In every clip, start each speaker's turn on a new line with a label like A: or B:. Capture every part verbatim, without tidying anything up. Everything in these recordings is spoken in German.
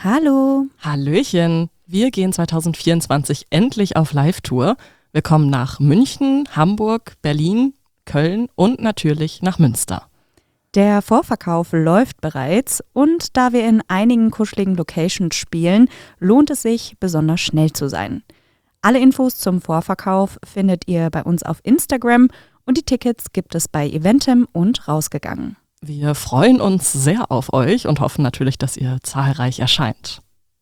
A: Hallo.
B: Hallöchen. Wir gehen zwanzig vierundzwanzig endlich auf Live-Tour. Wir kommen nach München, Hamburg, Berlin, Köln und natürlich nach Münster.
A: Der Vorverkauf läuft bereits und da wir in einigen kuscheligen Locations spielen, lohnt es sich, besonders schnell zu sein. Alle Infos zum Vorverkauf findet ihr bei uns auf Instagram und die Tickets gibt es bei Eventim und Rausgegangen.
B: Wir freuen uns sehr auf euch und hoffen natürlich, dass ihr zahlreich erscheint.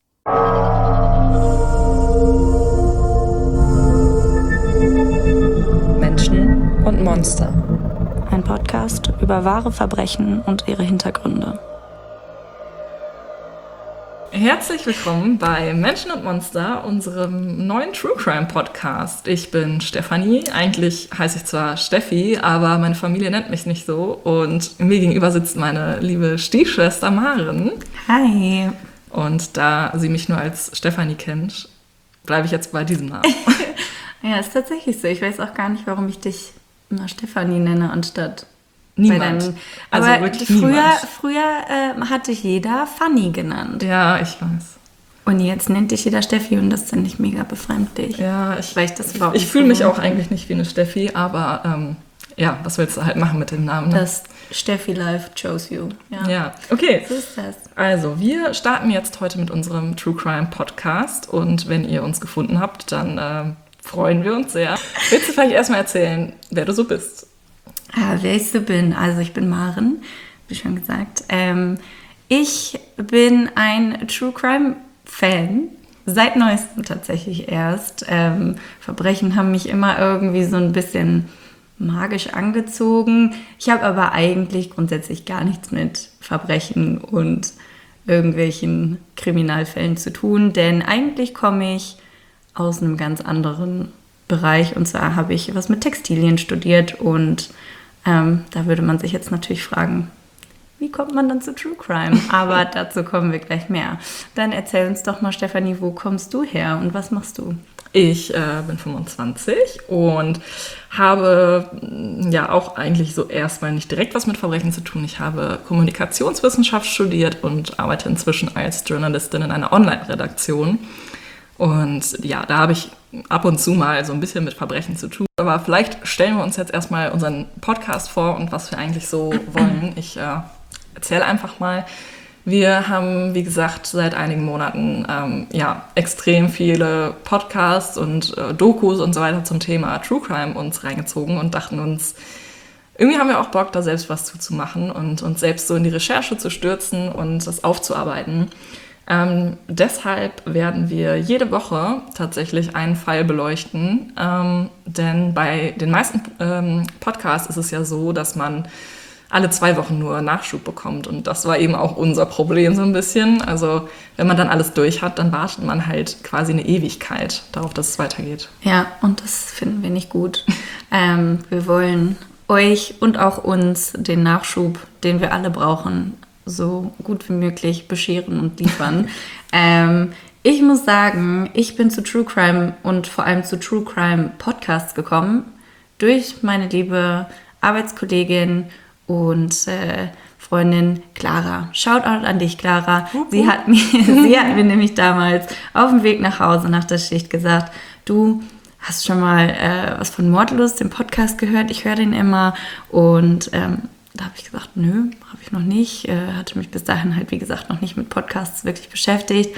C: Menschen und Monster.
D: Ein Podcast über wahre Verbrechen und ihre Hintergründe.
B: Herzlich willkommen bei Menschen und Monster, unserem neuen True Crime Podcast. Ich bin Stefanie, eigentlich heiße ich zwar Steffi, aber meine Familie nennt mich nicht so. Und mir gegenüber sitzt meine liebe Stiefschwester Maren.
D: Hi.
B: Und da sie mich nur als Stefanie kennt, bleibe ich jetzt bei diesem Namen.
D: Ja, ist tatsächlich so. Ich weiß auch gar nicht, warum ich dich immer Stefanie nenne anstatt
B: Niemand.
D: bei deinem.
B: Also
D: aber
B: wirklich
D: früher,
B: niemand.
D: früher äh, hatte ich jeder Fanny genannt.
B: Ja, ich weiß.
D: Und jetzt nennt dich jeder Steffi und das finde ich mega befremdlich.
B: Ja, ich,
D: Weil ich das überhaupt
B: ich
D: nicht
B: fühle mich
D: gewohnt
B: auch
D: bin.
B: eigentlich nicht wie eine Steffi, aber ähm, ja, was willst du halt machen mit dem Namen? Ne?
D: Das Steffi Life chose you. Ja.
B: Ja, okay.
D: So ist das.
B: Also, wir starten jetzt heute mit unserem True Crime Podcast und wenn ihr uns gefunden habt, dann äh, freuen wir uns sehr. Willst du vielleicht erstmal erzählen, wer du so bist?
D: Ah, wer ich so bin. Also ich bin Maren, wie schon gesagt. Ähm, ich bin ein True Crime Fan. Seit neuestem tatsächlich erst. Ähm, Verbrechen haben mich immer irgendwie so ein bisschen magisch angezogen. Ich habe aber eigentlich grundsätzlich gar nichts mit Verbrechen und irgendwelchen Kriminalfällen zu tun, denn eigentlich komme ich aus einem ganz anderen Bereich und zwar habe ich was mit Textilien studiert und ähm, da würde man sich jetzt natürlich fragen, wie kommt man dann zu True Crime? Aber dazu kommen wir gleich mehr. Dann erzähl uns doch mal, Stefanie, wo kommst du her und was machst du?
B: Ich äh, bin fünfundzwanzig und habe mh, ja auch eigentlich so erstmal nicht direkt was mit Verbrechen zu tun. Ich habe Kommunikationswissenschaft studiert und arbeite inzwischen als Journalistin in einer Online-Redaktion. Und ja, da habe ich ab und zu mal so ein bisschen mit Verbrechen zu tun. Aber vielleicht stellen wir uns jetzt erstmal unseren Podcast vor und was wir eigentlich so wollen. Ich äh, erzähle einfach mal. Wir haben, wie gesagt, seit einigen Monaten ähm, ja, extrem viele Podcasts und äh, Dokus und so weiter zum Thema True Crime uns reingezogen und dachten uns, irgendwie haben wir auch Bock, da selbst was zuzumachen und uns selbst so in die Recherche zu stürzen und das aufzuarbeiten. Ähm, deshalb werden wir jede Woche tatsächlich einen Fall beleuchten, ähm, denn bei den meisten ähm, Podcasts ist es ja so, dass man alle zwei Wochen nur Nachschub bekommt und das war eben auch unser Problem so ein bisschen. Also wenn man dann alles durch hat, dann wartet man halt quasi eine Ewigkeit darauf, dass es weitergeht.
D: Ja, und das finden wir nicht gut. ähm, wir wollen euch und auch uns den Nachschub, den wir alle brauchen, so gut wie möglich bescheren und liefern. ähm, ich muss sagen, ich bin zu True Crime und vor allem zu True Crime Podcasts gekommen durch meine liebe Arbeitskollegin und äh, Freundin Clara. Shoutout an dich, Clara. Sie hat mir, sie hat mir nämlich damals auf dem Weg nach Hause nach der Schicht gesagt, du hast schon mal äh, was von Mordlust, dem Podcast gehört? Ich höre den immer und ähm, da habe ich gesagt, nö, habe ich noch nicht. Äh, hatte mich bis dahin halt, wie gesagt, noch nicht mit Podcasts wirklich beschäftigt.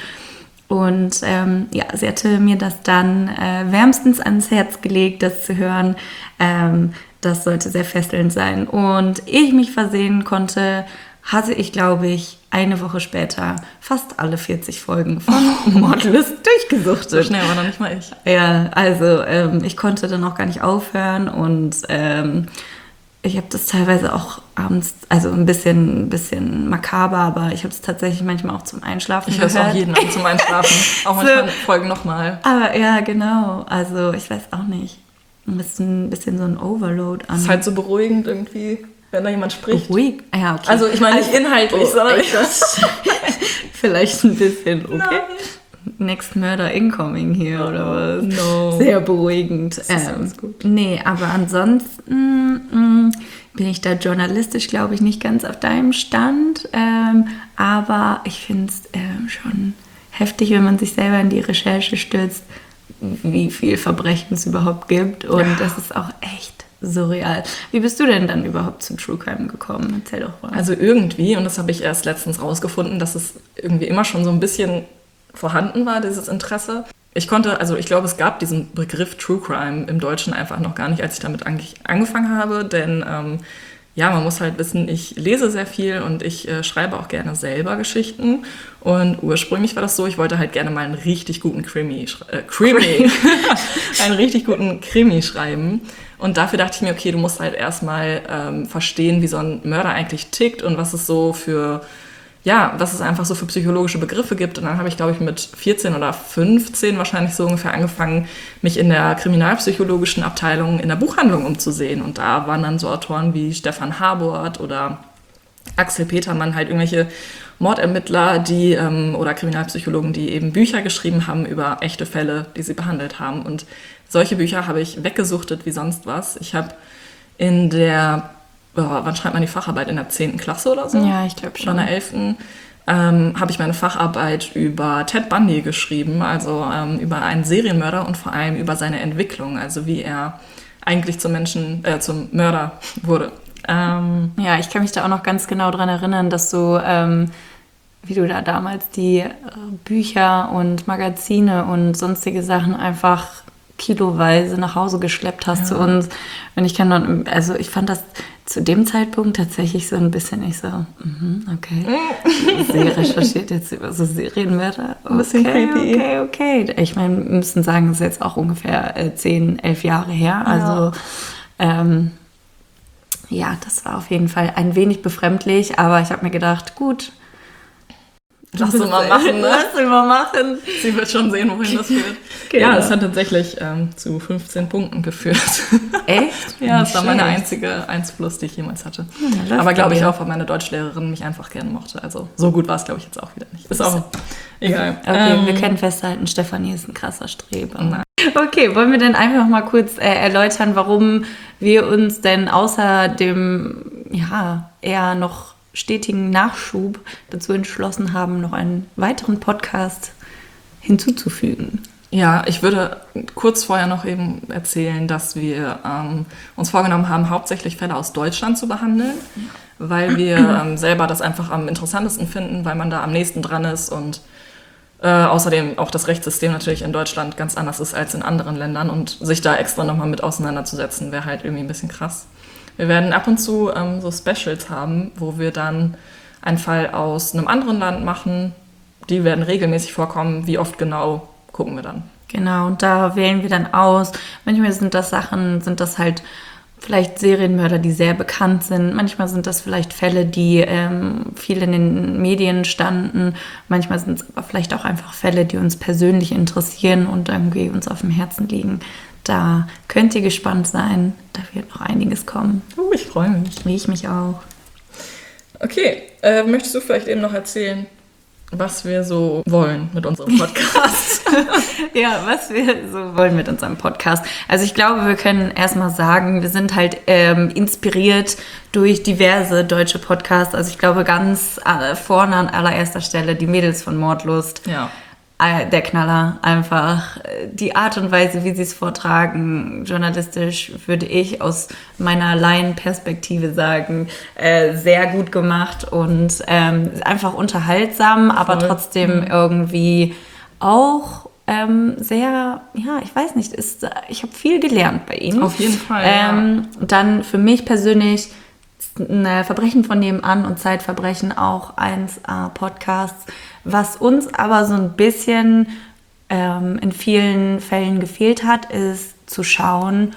D: Und ähm, ja, sie hatte mir das dann äh, wärmstens ans Herz gelegt, das zu hören. Ähm, das sollte sehr fesselnd sein. Und ehe ich mich versehen konnte, hatte ich, glaube ich, eine Woche später fast alle vierzig Folgen von Mordlust durchgesuchtet.
B: So schnell war noch nicht mal ich.
D: Ja, also ähm, ich konnte dann auch gar nicht aufhören und ähm, ich habe das teilweise auch abends, also ein bisschen, ein bisschen makaber, aber ich habe es tatsächlich manchmal auch zum Einschlafen
B: Ich höre
D: gehört.
B: es auch jeden Abend zum Einschlafen. Auch manchmal Folgen nochmal.
D: Aber ja, genau. Also ich weiß auch nicht. Ein bisschen, ein bisschen so ein Overload an.
B: Es ist halt so beruhigend irgendwie, wenn da jemand spricht.
D: Ruhig. Ja, okay.
B: Also ich meine nicht
D: Also,
B: inhaltlich,
D: oh,
B: sondern
D: echt, das vielleicht ein bisschen, okay.
B: Nein.
D: Next Murder Incoming hier, oder was?
B: No.
D: Sehr beruhigend.
B: Das ist alles gut.
D: Nee, aber ansonsten mh, bin ich da journalistisch, glaube ich, nicht ganz auf deinem Stand. Ähm, aber ich finde es ähm, schon heftig, wenn man sich selber in die Recherche stürzt, wie viel Verbrechen es überhaupt gibt. Und ja. das ist auch echt surreal. Wie bist du denn dann überhaupt zum True Crime gekommen? Erzähl doch mal.
B: Also irgendwie, und das habe ich erst letztens rausgefunden, dass es irgendwie immer schon so ein bisschen vorhanden war, dieses Interesse. Ich konnte, also ich glaube, es gab diesen Begriff True Crime im Deutschen einfach noch gar nicht, als ich damit eigentlich angefangen habe, denn ähm, ja, man muss halt wissen, ich lese sehr viel und ich äh, schreibe auch gerne selber Geschichten. Und ursprünglich war das so, ich wollte halt gerne mal einen richtig guten Krimi, äh, Krimi, einen richtig guten Krimi schreiben. Und dafür dachte ich mir, okay, du musst halt erstmal ähm, verstehen, wie so ein Mörder eigentlich tickt und was es so für, ja, was es einfach so für psychologische Begriffe gibt. Und dann habe ich, glaube ich, mit vierzehn oder fünfzehn wahrscheinlich so ungefähr angefangen, mich in der kriminalpsychologischen Abteilung in der Buchhandlung umzusehen. Und da waren dann so Autoren wie Stefan Habort oder Axel Petermann, halt irgendwelche Mordermittler, die ähm, oder Kriminalpsychologen, die eben Bücher geschrieben haben über echte Fälle, die sie behandelt haben. Und solche Bücher habe ich weggesuchtet wie sonst was. Ich habe in der Oh, wann schreibt man die Facharbeit? In der zehnten Klasse oder so?
D: Ja, ich glaube schon.
B: Oder in der elften Ähm, habe ich meine Facharbeit über Ted Bundy geschrieben, also ähm, über einen Serienmörder und vor allem über seine Entwicklung, also wie er eigentlich zum Menschen, äh, zum Mörder wurde. Ähm,
D: ja, ich kann mich da auch noch ganz genau dran erinnern, dass du, ähm, wie du da damals die äh, Bücher und Magazine und sonstige Sachen einfach kiloweise nach Hause geschleppt hast ja. zu uns. Und ich kann dann, also ich fand das zu dem Zeitpunkt tatsächlich so ein bisschen nicht so, mm, okay, sie recherchiert jetzt über so Serienmörder. Okay, ein bisschen creepy. Okay, okay. Ich meine, wir müssen sagen, das ist jetzt auch ungefähr äh, zehn, elf Jahre her. Also, ja. Ähm, ja, das war auf jeden Fall ein wenig befremdlich, aber ich habe mir gedacht, gut,
B: Lass sie mal machen, ne?
D: Lass sie mal machen.
B: Sie wird schon sehen, wohin das führt. Genau. Ja, es hat tatsächlich ähm, zu fünfzehn Punkten geführt.
D: Echt?
B: Ja, das war meine einzige eins plus, die ich jemals hatte. Ja, aber glaube ich auch, weil meine Deutschlehrerin mich einfach gerne mochte. Also so gut war es, glaube ich, jetzt auch wieder nicht. Ist auch egal.
D: Okay,
B: ähm,
D: wir können festhalten, Stefanie ist ein krasser Streber. Nein. Okay, wollen wir denn einfach mal kurz äh, erläutern, warum wir uns denn außer dem, ja, eher noch stetigen Nachschub dazu entschlossen haben, noch einen weiteren Podcast hinzuzufügen.
B: Ja, ich würde kurz vorher noch eben erzählen, dass wir ähm, uns vorgenommen haben, hauptsächlich Fälle aus Deutschland zu behandeln, ja. weil wir ähm, selber das einfach am interessantesten finden, weil man da am nächsten dran ist und äh, außerdem auch das Rechtssystem natürlich in Deutschland ganz anders ist als in anderen Ländern und sich da extra nochmal mit auseinanderzusetzen, wäre halt irgendwie ein bisschen krass. Wir werden ab und zu ähm, so Specials haben, wo wir dann einen Fall aus einem anderen Land machen. Die werden regelmäßig vorkommen. Wie oft genau, gucken wir dann.
D: Genau, und da wählen wir dann aus. Manchmal sind das Sachen, sind das halt vielleicht Serienmörder, die sehr bekannt sind. Manchmal sind das vielleicht Fälle, die ähm, viel in den Medien standen. Manchmal sind es aber vielleicht auch einfach Fälle, die uns persönlich interessieren und irgendwie uns auf dem Herzen liegen. Da könnt ihr gespannt sein. Da wird noch einiges kommen.
B: Oh, ich freue mich.
D: Wie ich mich auch.
B: Okay, äh, möchtest du vielleicht eben noch erzählen, was wir so wollen mit unserem Podcast?
D: Ja, was wir so wollen mit unserem Podcast. Also ich glaube, wir können erstmal sagen, wir sind halt ähm, inspiriert durch diverse deutsche Podcasts. Also ich glaube, ganz äh, vorne an allererster Stelle die Mädels von Mordlust.
B: Ja.
D: Der Knaller, einfach die Art und Weise, wie sie es vortragen, journalistisch würde ich aus meiner Laienperspektive sagen, äh, sehr gut gemacht und ähm, einfach unterhaltsam, aber Voll. trotzdem mhm. irgendwie auch ähm, sehr, ja, ich weiß nicht, ist, ich habe viel gelernt bei ihnen.
B: Auf jeden Fall,
D: ähm,
B: ja.
D: Dann für mich persönlich Verbrechen von nebenan und Zeitverbrechen auch eins A Podcasts, was uns aber so ein bisschen ähm, in vielen Fällen gefehlt hat, ist zu schauen,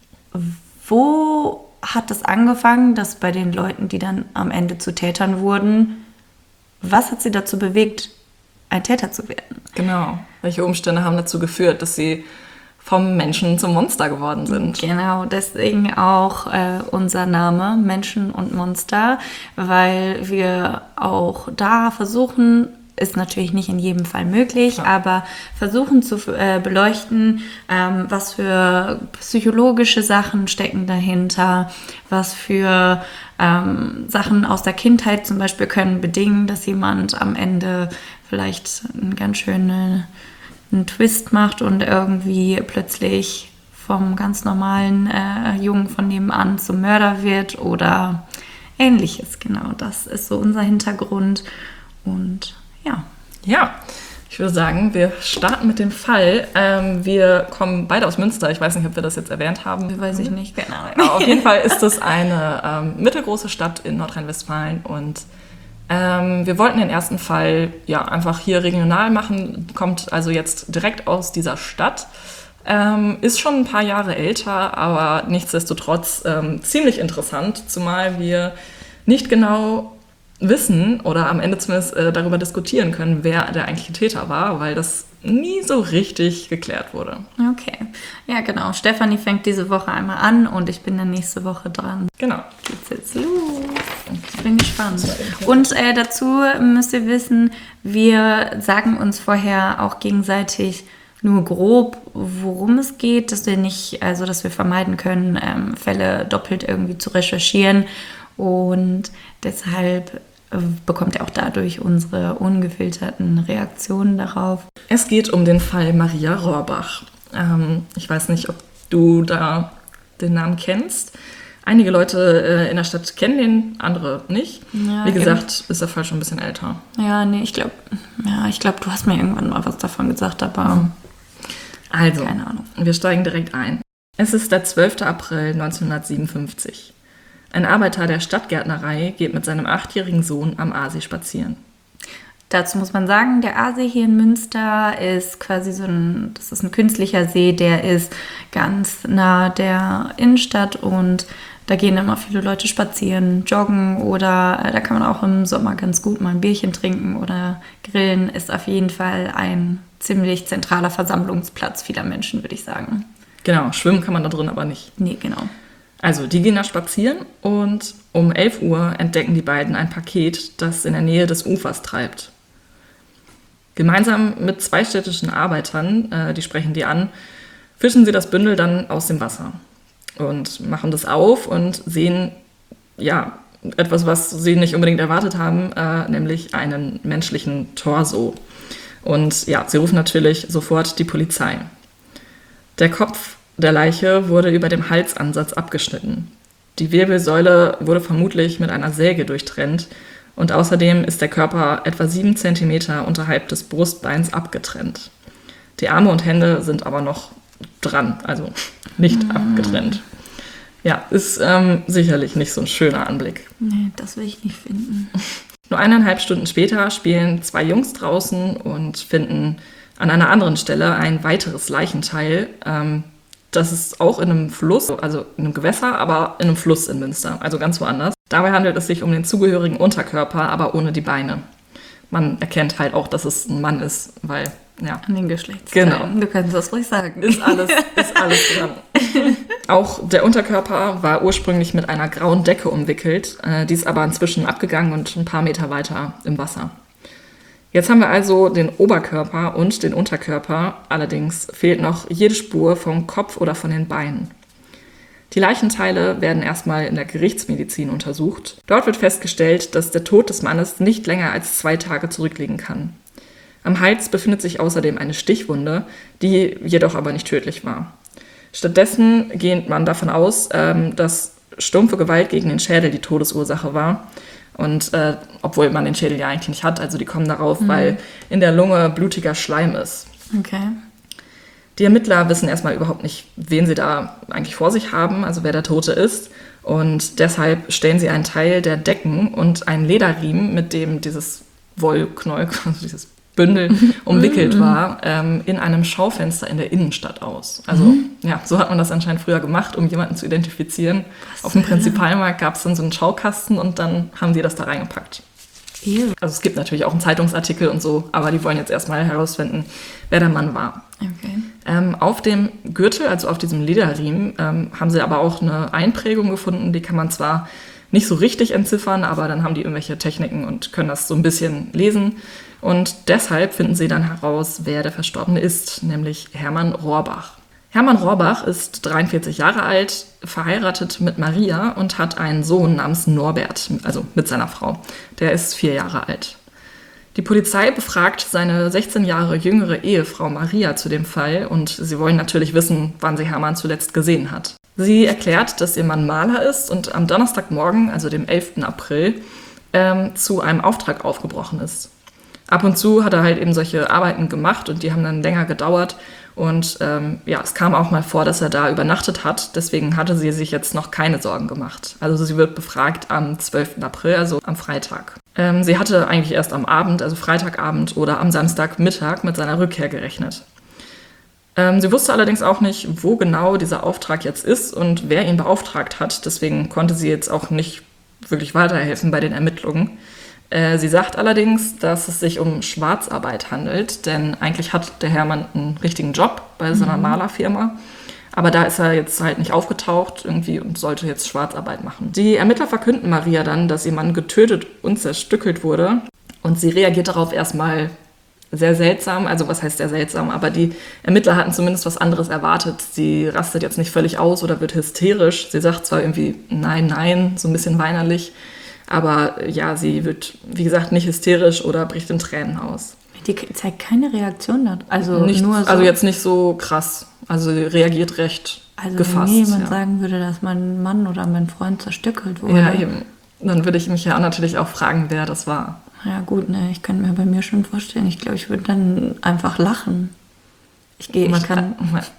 D: wo hat es angefangen, dass bei den Leuten, die dann am Ende zu Tätern wurden, was hat sie dazu bewegt, ein Täter zu werden?
B: Genau. Welche Umstände haben dazu geführt, dass sie vom Menschen zum Monster geworden sind.
D: Genau, deswegen auch äh, unser Name Menschen und Monster, weil wir auch da versuchen, ist natürlich nicht in jedem Fall möglich, ja. aber versuchen zu äh, beleuchten, ähm, was für psychologische Sachen stecken dahinter, was für Ähm, Sachen aus der Kindheit zum Beispiel können bedingen, dass jemand am Ende vielleicht einen ganz schönen einen Twist macht und irgendwie plötzlich vom ganz normalen äh, Jungen von nebenan zum Mörder wird oder Ähnliches. Genau, das ist so unser Hintergrund. Und ja.
B: Ja, ich würde sagen, wir starten mit dem Fall. Ähm, wir kommen beide aus Münster. Ich weiß nicht, ob wir das jetzt erwähnt haben.
D: Weiß ich nicht, keine Ahnung.
B: Aber auf jeden Fall ist es eine ähm, mittelgroße Stadt in Nordrhein-Westfalen. Und ähm, wir wollten den ersten Fall ja einfach hier regional machen. Kommt also jetzt direkt aus dieser Stadt. Ähm, ist schon ein paar Jahre älter, aber nichtsdestotrotz ähm, ziemlich interessant, zumal wir nicht genau wissen oder am Ende zumindest äh, darüber diskutieren können, wer der eigentliche Täter war, weil das nie so richtig geklärt wurde.
D: Okay, ja genau. Stefanie fängt diese Woche einmal an und ich bin dann nächste Woche dran.
B: Genau.
D: Geht's jetzt los? Ich bin gespannt. Und äh, dazu müsst ihr wissen, wir sagen uns vorher auch gegenseitig nur grob, worum es geht, dass wir nicht, also dass wir vermeiden können, ähm, Fälle doppelt irgendwie zu recherchieren. Und deshalb äh, bekommt ihr auch dadurch unsere ungefilterten Reaktionen darauf.
B: Es geht um den Fall Maria Rohrbach. Ähm, ich weiß nicht, ob du da den Namen kennst. Einige Leute äh, in der Stadt kennen den, andere nicht.
D: Ja,
B: Wie gesagt, eben. Ist der Fall schon ein bisschen älter.
D: Ja, nee, ich glaube, ja, ich glaube, du hast mir irgendwann mal was davon gesagt, aber
B: also,
D: keine Ahnung.
B: Wir steigen direkt ein. Es ist der zwölfter April neunzehnhundertsiebenundfünfzig. Ein Arbeiter der Stadtgärtnerei geht mit seinem achtjährigen Sohn am Aasee spazieren.
D: Dazu muss man sagen, der Aasee hier in Münster ist quasi so ein, das ist ein künstlicher See, der ist ganz nah der Innenstadt und da gehen immer viele Leute spazieren, joggen oder äh, da kann man auch im Sommer ganz gut mal ein Bierchen trinken oder grillen. Ist auf jeden Fall ein ziemlich zentraler Versammlungsplatz vieler Menschen, würde ich sagen.
B: Genau, schwimmen kann man da drin aber nicht.
D: Nee, genau.
B: Also, die gehen da spazieren und um elf Uhr entdecken die beiden ein Paket, das in der Nähe des Ufers treibt. Gemeinsam mit zwei städtischen Arbeitern, äh, die sprechen die an, fischen sie das Bündel dann aus dem Wasser und machen das auf und sehen, ja, etwas, was sie nicht unbedingt erwartet haben, äh, nämlich einen menschlichen Torso. Und ja, sie rufen natürlich sofort die Polizei. Der Kopf der Leiche wurde über dem Halsansatz abgeschnitten. Die Wirbelsäule wurde vermutlich mit einer Säge durchtrennt und außerdem ist der Körper etwa sieben Zentimeter unterhalb des Brustbeins abgetrennt. Die Arme und Hände sind aber noch dran, also nicht mm. abgetrennt. Ja, ist ähm, sicherlich nicht so ein schöner Anblick.
D: Nee, das will ich nicht finden.
B: Nur eineinhalb Stunden später spielen zwei Jungs draußen und finden an einer anderen Stelle ein weiteres Leichenteil. Ähm, das ist auch in einem Fluss, also in einem Gewässer, aber in einem Fluss in Münster, also ganz woanders. Dabei handelt es sich um den zugehörigen Unterkörper, aber ohne die Beine. Man erkennt halt auch, dass es ein Mann ist, weil, ja.
D: An den Geschlechtsteilen.
B: Genau.
D: Du kannst das ruhig sagen.
B: Ist alles, ist alles dran. Auch der Unterkörper war ursprünglich mit einer grauen Decke umwickelt, äh, die ist aber inzwischen abgegangen und ein paar Meter weiter im Wasser. Jetzt haben wir also den Oberkörper und den Unterkörper, allerdings fehlt noch jede Spur vom Kopf oder von den Beinen. Die Leichenteile werden erstmal in der Gerichtsmedizin untersucht. Dort wird festgestellt, dass der Tod des Mannes nicht länger als zwei Tage zurückliegen kann. Am Hals befindet sich außerdem eine Stichwunde, die jedoch aber nicht tödlich war. Stattdessen geht man davon aus, dass stumpfe Gewalt gegen den Schädel die Todesursache war. Und äh, obwohl man den Schädel ja eigentlich nicht hat, also die kommen darauf, mhm. weil in der Lunge blutiger Schleim ist.
D: Okay.
B: Die Ermittler wissen erstmal überhaupt nicht, wen sie da eigentlich vor sich haben, also wer der Tote ist. Und deshalb stellen sie einen Teil der Decken und einen Lederriemen, mit dem dieses Wollknäuel, also dieses Bündel umwickelt war, ähm, in einem Schaufenster in der Innenstadt aus. Also mhm. ja, so hat man das anscheinend früher gemacht, um jemanden zu identifizieren. Was Auf dem Prinzipalmarkt gab es dann so einen Schaukasten und dann haben die das da reingepackt.
D: Ew.
B: Also es gibt natürlich auch einen Zeitungsartikel und so, aber die wollen jetzt erstmal herausfinden, wer der Mann war.
D: Okay.
B: Ähm, auf dem Gürtel, also auf diesem Lederriemen, ähm, haben sie aber auch eine Einprägung gefunden, die kann man zwar nicht so richtig entziffern, aber dann haben die irgendwelche Techniken und können das so ein bisschen lesen. Und deshalb finden sie dann heraus, wer der Verstorbene ist, nämlich Hermann Rohrbach. Hermann Rohrbach ist dreiundvierzig Jahre alt, verheiratet mit Maria und hat einen Sohn namens Norbert, also mit seiner Frau. Der ist vier Jahre alt. Die Polizei befragt seine sechzehn Jahre jüngere Ehefrau Maria zu dem Fall und sie wollen natürlich wissen, wann sie Hermann zuletzt gesehen hat. Sie erklärt, dass ihr Mann Maler ist und am Donnerstagmorgen, also dem elften April, ähm, zu einem Auftrag aufgebrochen ist. Ab und zu hat er halt eben solche Arbeiten gemacht und die haben dann länger gedauert. Und ähm, ja, es kam auch mal vor, dass er da übernachtet hat. Deswegen hatte sie sich jetzt noch keine Sorgen gemacht. Also sie wird befragt am zwölften April, also am Freitag. Ähm, sie hatte eigentlich erst am Abend, also Freitagabend oder am Samstagmittag mit seiner Rückkehr gerechnet. Ähm, sie wusste allerdings auch nicht, wo genau dieser Auftrag jetzt ist und wer ihn beauftragt hat. Deswegen konnte sie jetzt auch nicht wirklich weiterhelfen bei den Ermittlungen. Sie sagt allerdings, dass es sich um Schwarzarbeit handelt, denn eigentlich hat der Hermann einen richtigen Job bei so einer mhm. Malerfirma. Aber da ist er jetzt halt nicht aufgetaucht irgendwie und sollte jetzt Schwarzarbeit machen. Die Ermittler verkünden Maria dann, dass ihr Mann getötet und zerstückelt wurde. Und sie reagiert darauf erstmal sehr seltsam. Also was heißt sehr seltsam? Aber die Ermittler hatten zumindest was anderes erwartet. Sie rastet jetzt nicht völlig aus oder wird hysterisch. Sie sagt zwar irgendwie nein, nein, so ein bisschen weinerlich. Aber ja, sie wird, wie gesagt, nicht hysterisch oder bricht in Tränen aus.
D: Die zeigt keine Reaktion da. Also,
B: nicht,
D: nur so.
B: Also jetzt nicht so krass. Also sie reagiert recht
D: also
B: gefasst.
D: Also wenn jemand
B: ja.
D: sagen würde, dass mein Mann oder mein Freund zerstückelt wurde.
B: Ja, eben. Dann würde ich mich ja natürlich auch fragen, wer das war.
D: Ja gut, ne, ich kann mir bei mir schon vorstellen. Ich glaube, ich würde dann einfach lachen. Ich gehe, ich kann...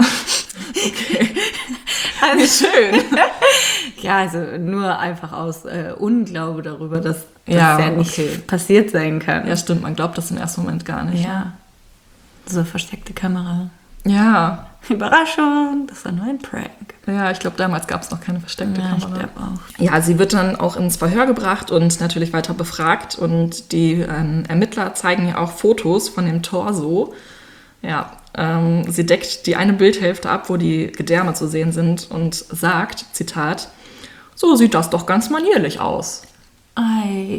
B: Okay. Also schön.
D: Ja, also nur einfach aus äh, Unglaube darüber, dass das
B: ja,
D: ja nicht
B: okay.
D: passiert sein kann.
B: Ja, stimmt. Man glaubt das im ersten Moment gar nicht.
D: Ja. So versteckte Kamera.
B: Ja.
D: Überraschung, das war nur ein Prank.
B: Ja, ich glaube, damals gab es noch keine versteckte
D: ja,
B: Kamera.
D: Ich glaube auch.
B: Ja, sie wird dann auch ins Verhör gebracht und natürlich weiter befragt. Und die ähm, Ermittler zeigen ihr auch Fotos von dem Torso. Ja, ähm, sie deckt die eine Bildhälfte ab, wo die Gedärme zu sehen sind und sagt, Zitat, so sieht das doch ganz manierlich aus.
D: Ei.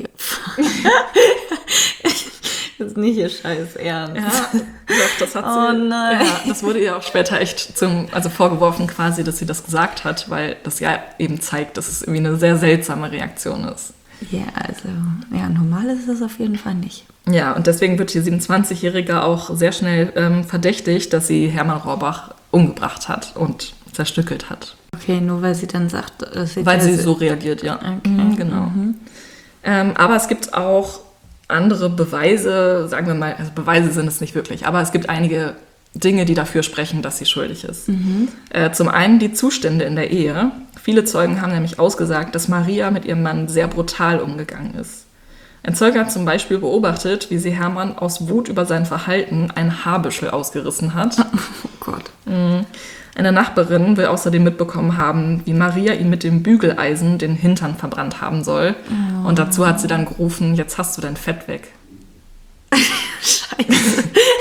D: Das ist nicht ihr scheiß Ernst.
B: Ja, das hat sie.
D: Oh nein.
B: Ja, das wurde ihr auch später echt zum, also vorgeworfen quasi, dass sie das gesagt hat, weil das ja eben zeigt, dass es irgendwie eine sehr seltsame Reaktion ist.
D: Ja, also, ja, normal ist es auf jeden Fall nicht.
B: Ja, und deswegen wird die siebenundzwanzigjährige auch sehr schnell ähm, verdächtigt, dass sie Hermann Rohrbach umgebracht hat und zerstückelt hat.
D: Okay, nur weil sie dann sagt, dass sie...
B: Weil sie so reagiert, ja.
D: Okay.
B: Mhm, genau.
D: Mhm.
B: Ähm, aber es gibt auch andere Beweise, sagen wir mal, also Beweise sind es nicht wirklich, aber es gibt einige Dinge, die dafür sprechen, dass sie schuldig ist. Mhm. Äh, zum einen die Zustände in der Ehe. Viele Zeugen haben nämlich ausgesagt, dass Maria mit ihrem Mann sehr brutal umgegangen ist. Ein Zeuge hat zum Beispiel beobachtet, wie sie Hermann aus Wut über sein Verhalten ein Haarbüschel ausgerissen hat.
D: Oh Gott.
B: Mhm. Eine Nachbarin will außerdem mitbekommen haben, wie Maria ihn mit dem Bügeleisen den Hintern verbrannt haben soll. Oh. Und dazu hat sie dann gerufen, jetzt hast du dein Fett weg.
D: Scheiße.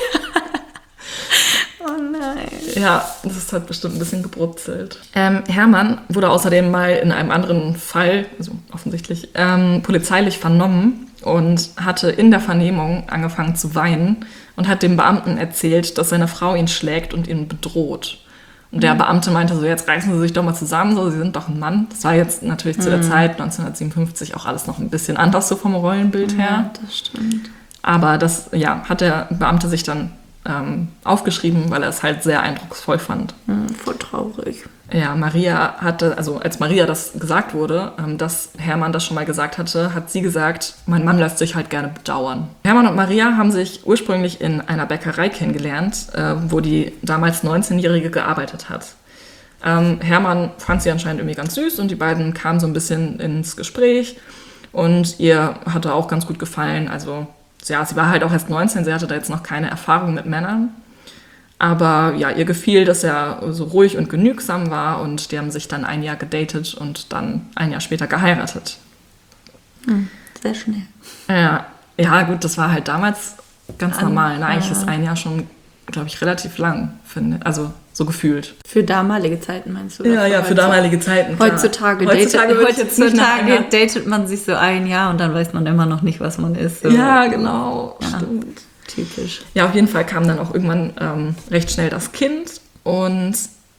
D: Oh nein.
B: Ja, das ist halt bestimmt ein bisschen gebrutzelt. Ähm, Hermann wurde außerdem mal in einem anderen Fall, also offensichtlich, ähm, polizeilich vernommen und hatte in der Vernehmung angefangen zu weinen und hat dem Beamten erzählt, dass seine Frau ihn schlägt und ihn bedroht. Und der Beamte meinte so, jetzt reißen Sie sich doch mal zusammen, so, Sie sind doch ein Mann. Das war jetzt natürlich zu der Zeit, neunzehnhundertsiebenundfünfzig, auch alles noch ein bisschen anders so vom Rollenbild her.
D: Ja, das stimmt.
B: Aber das, ja, hat der Beamte sich dann ähm, aufgeschrieben, weil er es halt sehr eindrucksvoll fand.
D: Hm, voll traurig.
B: Ja, Maria hatte, also als Maria das gesagt wurde, ähm, dass Hermann das schon mal gesagt hatte, hat sie gesagt, mein Mann lässt sich halt gerne bedauern. Hermann und Maria haben sich ursprünglich in einer Bäckerei kennengelernt, äh, wo die damals neunzehnjährige gearbeitet hat. Ähm, Hermann fand sie anscheinend irgendwie ganz süß und die beiden kamen so ein bisschen ins Gespräch und ihr hatte auch ganz gut gefallen. Also ja, sie war halt auch erst neunzehn, sie hatte da jetzt noch keine Erfahrung mit Männern. Aber ja, ihr gefiel, dass er so ruhig und genügsam war und die haben sich dann ein Jahr gedatet und dann ein Jahr später geheiratet.
D: Hm, sehr schnell.
B: Ja, ja, gut, das war halt damals ganz
D: An,
B: normal. Ne? Eigentlich
D: ja.
B: ist ein Jahr schon, glaube ich, relativ lang, finde ich. Also so gefühlt.
D: Für damalige Zeiten meinst du?
B: Ja, ja, für
D: heute?
B: damalige Zeiten. Klar.
D: Heutzutage,
B: heutzutage,
D: datet,
B: ich jetzt nicht nach
D: heutzutage datet man sich so ein Jahr und dann weiß man immer noch nicht, was man ist. So.
B: Ja, genau.
D: Ja.
B: Stimmt.
D: Typisch.
B: Ja, auf jeden Fall kam dann auch irgendwann ähm, recht schnell das Kind und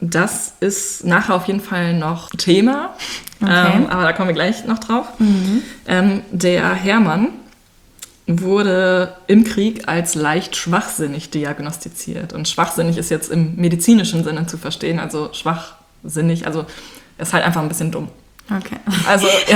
B: das ist nachher auf jeden Fall noch Thema,
D: Okay.
B: ähm, aber da kommen wir gleich noch drauf.
D: Mhm.
B: Ähm, der Hermann wurde im Krieg als leicht schwachsinnig diagnostiziert. Und schwachsinnig ist jetzt im medizinischen Sinne zu verstehen, also schwachsinnig, also er ist halt einfach ein bisschen dumm.
D: Okay.
B: Also, ja.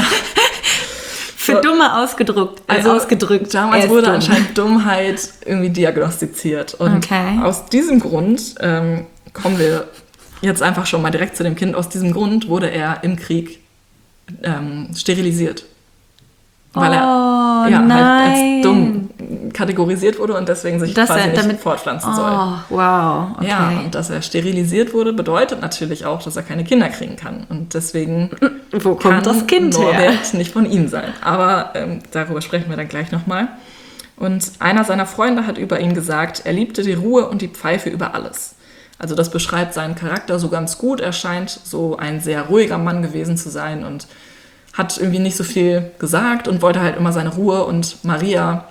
D: Für Dumme ausgedruckt. Also
B: Also
D: ausgedrückt.
B: Damals
D: Er ist
B: wurde
D: dumm.
B: anscheinend Dummheit irgendwie diagnostiziert. Und
D: Okay.
B: aus diesem Grund ähm, kommen wir jetzt einfach schon mal direkt zu dem Kind. Aus diesem Grund wurde er im Krieg ähm, sterilisiert. Weil er
D: Oh,
B: ja, halt
D: nein.
B: als dumm kategorisiert wurde und deswegen sich
D: Dass
B: quasi
D: er
B: nicht
D: damit
B: fortpflanzen
D: Oh,
B: soll.
D: wow. Okay.
B: Ja, und dass er sterilisiert wurde, bedeutet natürlich auch, dass er keine Kinder kriegen kann. Und deswegen
D: Wo
B: kann
D: kommt das Kind her?
B: Norbert nicht von ihm sein. Aber ähm, darüber sprechen wir dann gleich nochmal. Und einer seiner Freunde hat über ihn gesagt, er liebte die Ruhe und die Pfeife über alles. Also das beschreibt seinen Charakter so ganz gut. Er scheint so ein sehr ruhiger Mann gewesen zu sein und hat irgendwie nicht so viel gesagt und wollte halt immer seine Ruhe. Und Maria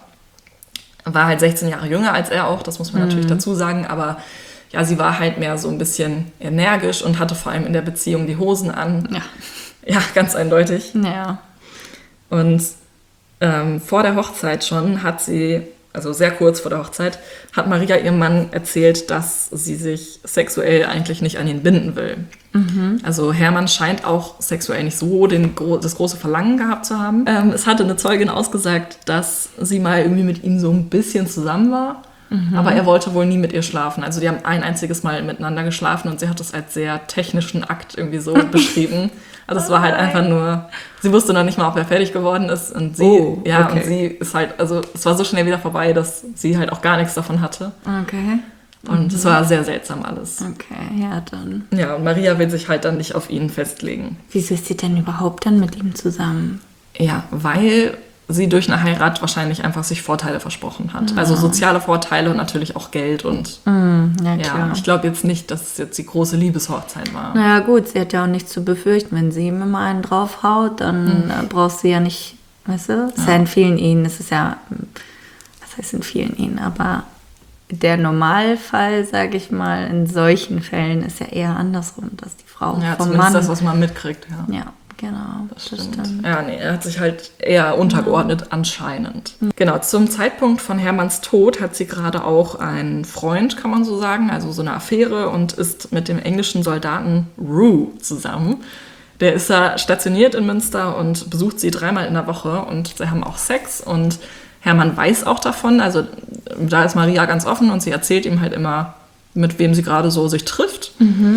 B: war halt sechzehn Jahre jünger als er auch, das muss man natürlich dazu sagen. Aber ja, sie war halt mehr so ein bisschen energisch und hatte vor allem in der Beziehung die Hosen an.
D: Ja.
B: Ja, ganz eindeutig.
D: Ja.
B: Und ähm, vor der Hochzeit schon hat sie, also sehr kurz vor der Hochzeit, hat Maria ihrem Mann erzählt, dass sie sich sexuell eigentlich nicht an ihn binden will. Mhm. Also Hermann scheint auch sexuell nicht so den, das große Verlangen gehabt zu haben. Ähm, es hatte eine Zeugin ausgesagt, dass sie mal irgendwie mit ihm so ein bisschen zusammen war. Mhm. Aber er wollte wohl nie mit ihr schlafen. Also die haben ein einziges Mal miteinander geschlafen und sie hat das als sehr technischen Akt irgendwie so beschrieben. Also es war halt einfach nur, sie wusste noch nicht mal, ob er fertig geworden ist. Und sie,
D: Oh,
B: ja,
D: okay.
B: und sie ist halt, also es war so schnell wieder vorbei, dass sie halt auch gar nichts davon hatte.
D: Okay.
B: Und es war sehr seltsam alles.
D: Okay, ja, dann.
B: Ja, und Maria will sich halt dann nicht auf ihn festlegen.
D: Wieso ist sie denn überhaupt dann mit ihm zusammen?
B: Ja, weil sie durch eine Heirat wahrscheinlich einfach sich Vorteile versprochen hat. Also soziale Vorteile und natürlich auch Geld und
D: Hm, ja,
B: ja,
D: klar.
B: ich glaube jetzt nicht, dass es jetzt die große Liebeshochzeit war.
D: Naja, gut, sie hat ja auch nichts zu befürchten. Wenn sie ihm immer einen draufhaut, dann äh, brauchst du ja nicht, weißt du? Es ist ja in vielen Ehen, es ist ja, was heißt in vielen Ehen, aber der Normalfall, sage ich mal, in solchen Fällen ist ja eher andersrum, dass die Frau
B: Ja,
D: vom
B: zumindest
D: Mann...
B: das, was man mitkriegt, ja.
D: ja, genau, das, stimmt.
B: Ja, nee, er hat sich halt eher untergeordnet anscheinend. Genau, zum Zeitpunkt von Hermanns Tod hat sie gerade auch einen Freund, kann man so sagen, also so eine Affäre und ist mit dem englischen Soldaten Rue zusammen. Der ist da stationiert in Münster und besucht sie dreimal in der Woche und sie haben auch Sex und Hermann weiß auch davon, also da ist Maria ganz offen und sie erzählt ihm halt immer, mit wem sie gerade so sich trifft.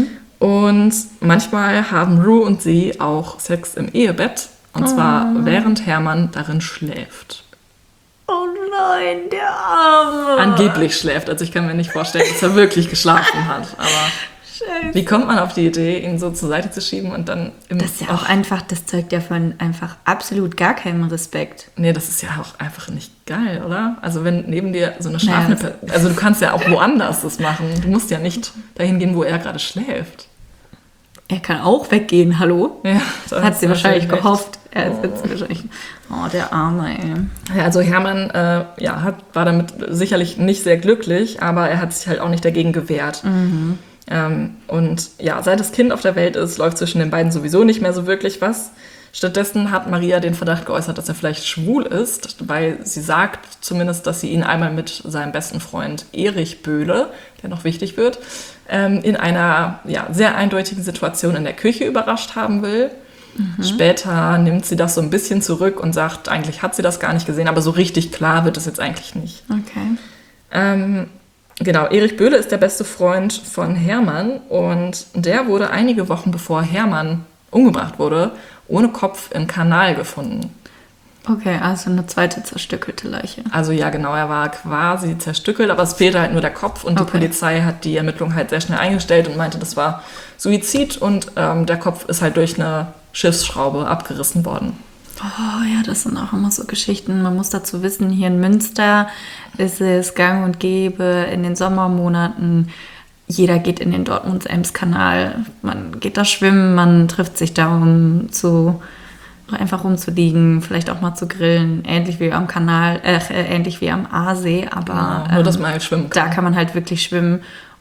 B: Und manchmal haben Rue und sie auch Sex im Ehebett. Und zwar während Hermann darin schläft.
D: Oh nein, der Arme.
B: Angeblich schläft. Also ich kann mir nicht vorstellen, dass er wirklich geschlafen hat. Aber
D: Scheiße.
B: wie kommt man auf die Idee, ihn so zur Seite zu schieben und dann im...
D: Das ist ja auch einfach, das zeugt ja von einfach absolut gar keinem Respekt.
B: Nee, das ist ja auch einfach nicht geil, oder? Also wenn neben dir so eine schlafende
D: Naja,
B: Person... Also du kannst ja auch woanders das machen. Du musst ja nicht dahin gehen, wo er gerade schläft.
D: Er kann auch weggehen, hallo?
B: Ja, da
D: Hat
B: hast
D: sie
B: du
D: wahrscheinlich
B: natürlich recht.
D: gehofft. Er ist jetzt wahrscheinlich... Oh, der Arme, ey.
B: Ja, also Hermann äh, ja, hat, war damit sicherlich nicht sehr glücklich, aber er hat sich halt auch nicht dagegen gewehrt.
D: Mhm.
B: Ähm, und ja, seit das Kind auf der Welt ist, läuft zwischen den beiden sowieso nicht mehr so wirklich was. Stattdessen hat Maria den Verdacht geäußert, dass er vielleicht schwul ist, weil sie sagt zumindest, dass sie ihn einmal mit seinem besten Freund Erich Böhle, der noch wichtig wird, ähm, in einer ja, sehr eindeutigen Situation in der Küche überrascht haben will. Mhm. Später nimmt sie das so ein bisschen zurück und sagt, eigentlich hat sie das gar nicht gesehen, aber so richtig klar wird es jetzt eigentlich nicht.
D: Okay.
B: Ähm, genau, Erich Böhle ist der beste Freund von Hermann und der wurde einige Wochen bevor Hermann umgebracht wurde, ohne Kopf im Kanal gefunden.
D: Okay, also eine zweite zerstückelte Leiche.
B: Also ja, genau, er war quasi zerstückelt, aber es fehlte halt nur der Kopf und die
D: Okay.
B: Polizei hat die Ermittlung halt sehr schnell eingestellt und meinte, das war Suizid und ähm, der Kopf ist halt durch eine Schiffsschraube abgerissen worden.
D: Oh ja, das sind auch immer so Geschichten. Man muss dazu wissen, hier in Münster ist es gang und gäbe in den Sommermonaten. Jeder geht in den Dortmund-Ems-Kanal. Man geht da schwimmen, man trifft sich da, um zu, einfach rumzuliegen, vielleicht auch mal zu grillen. Ähnlich wie am Kanal, äh, ähnlich wie am Aasee, aber
B: Genau, nur, dass man halt schwimmen
D: da
B: kann.
D: kann man halt wirklich schwimmen.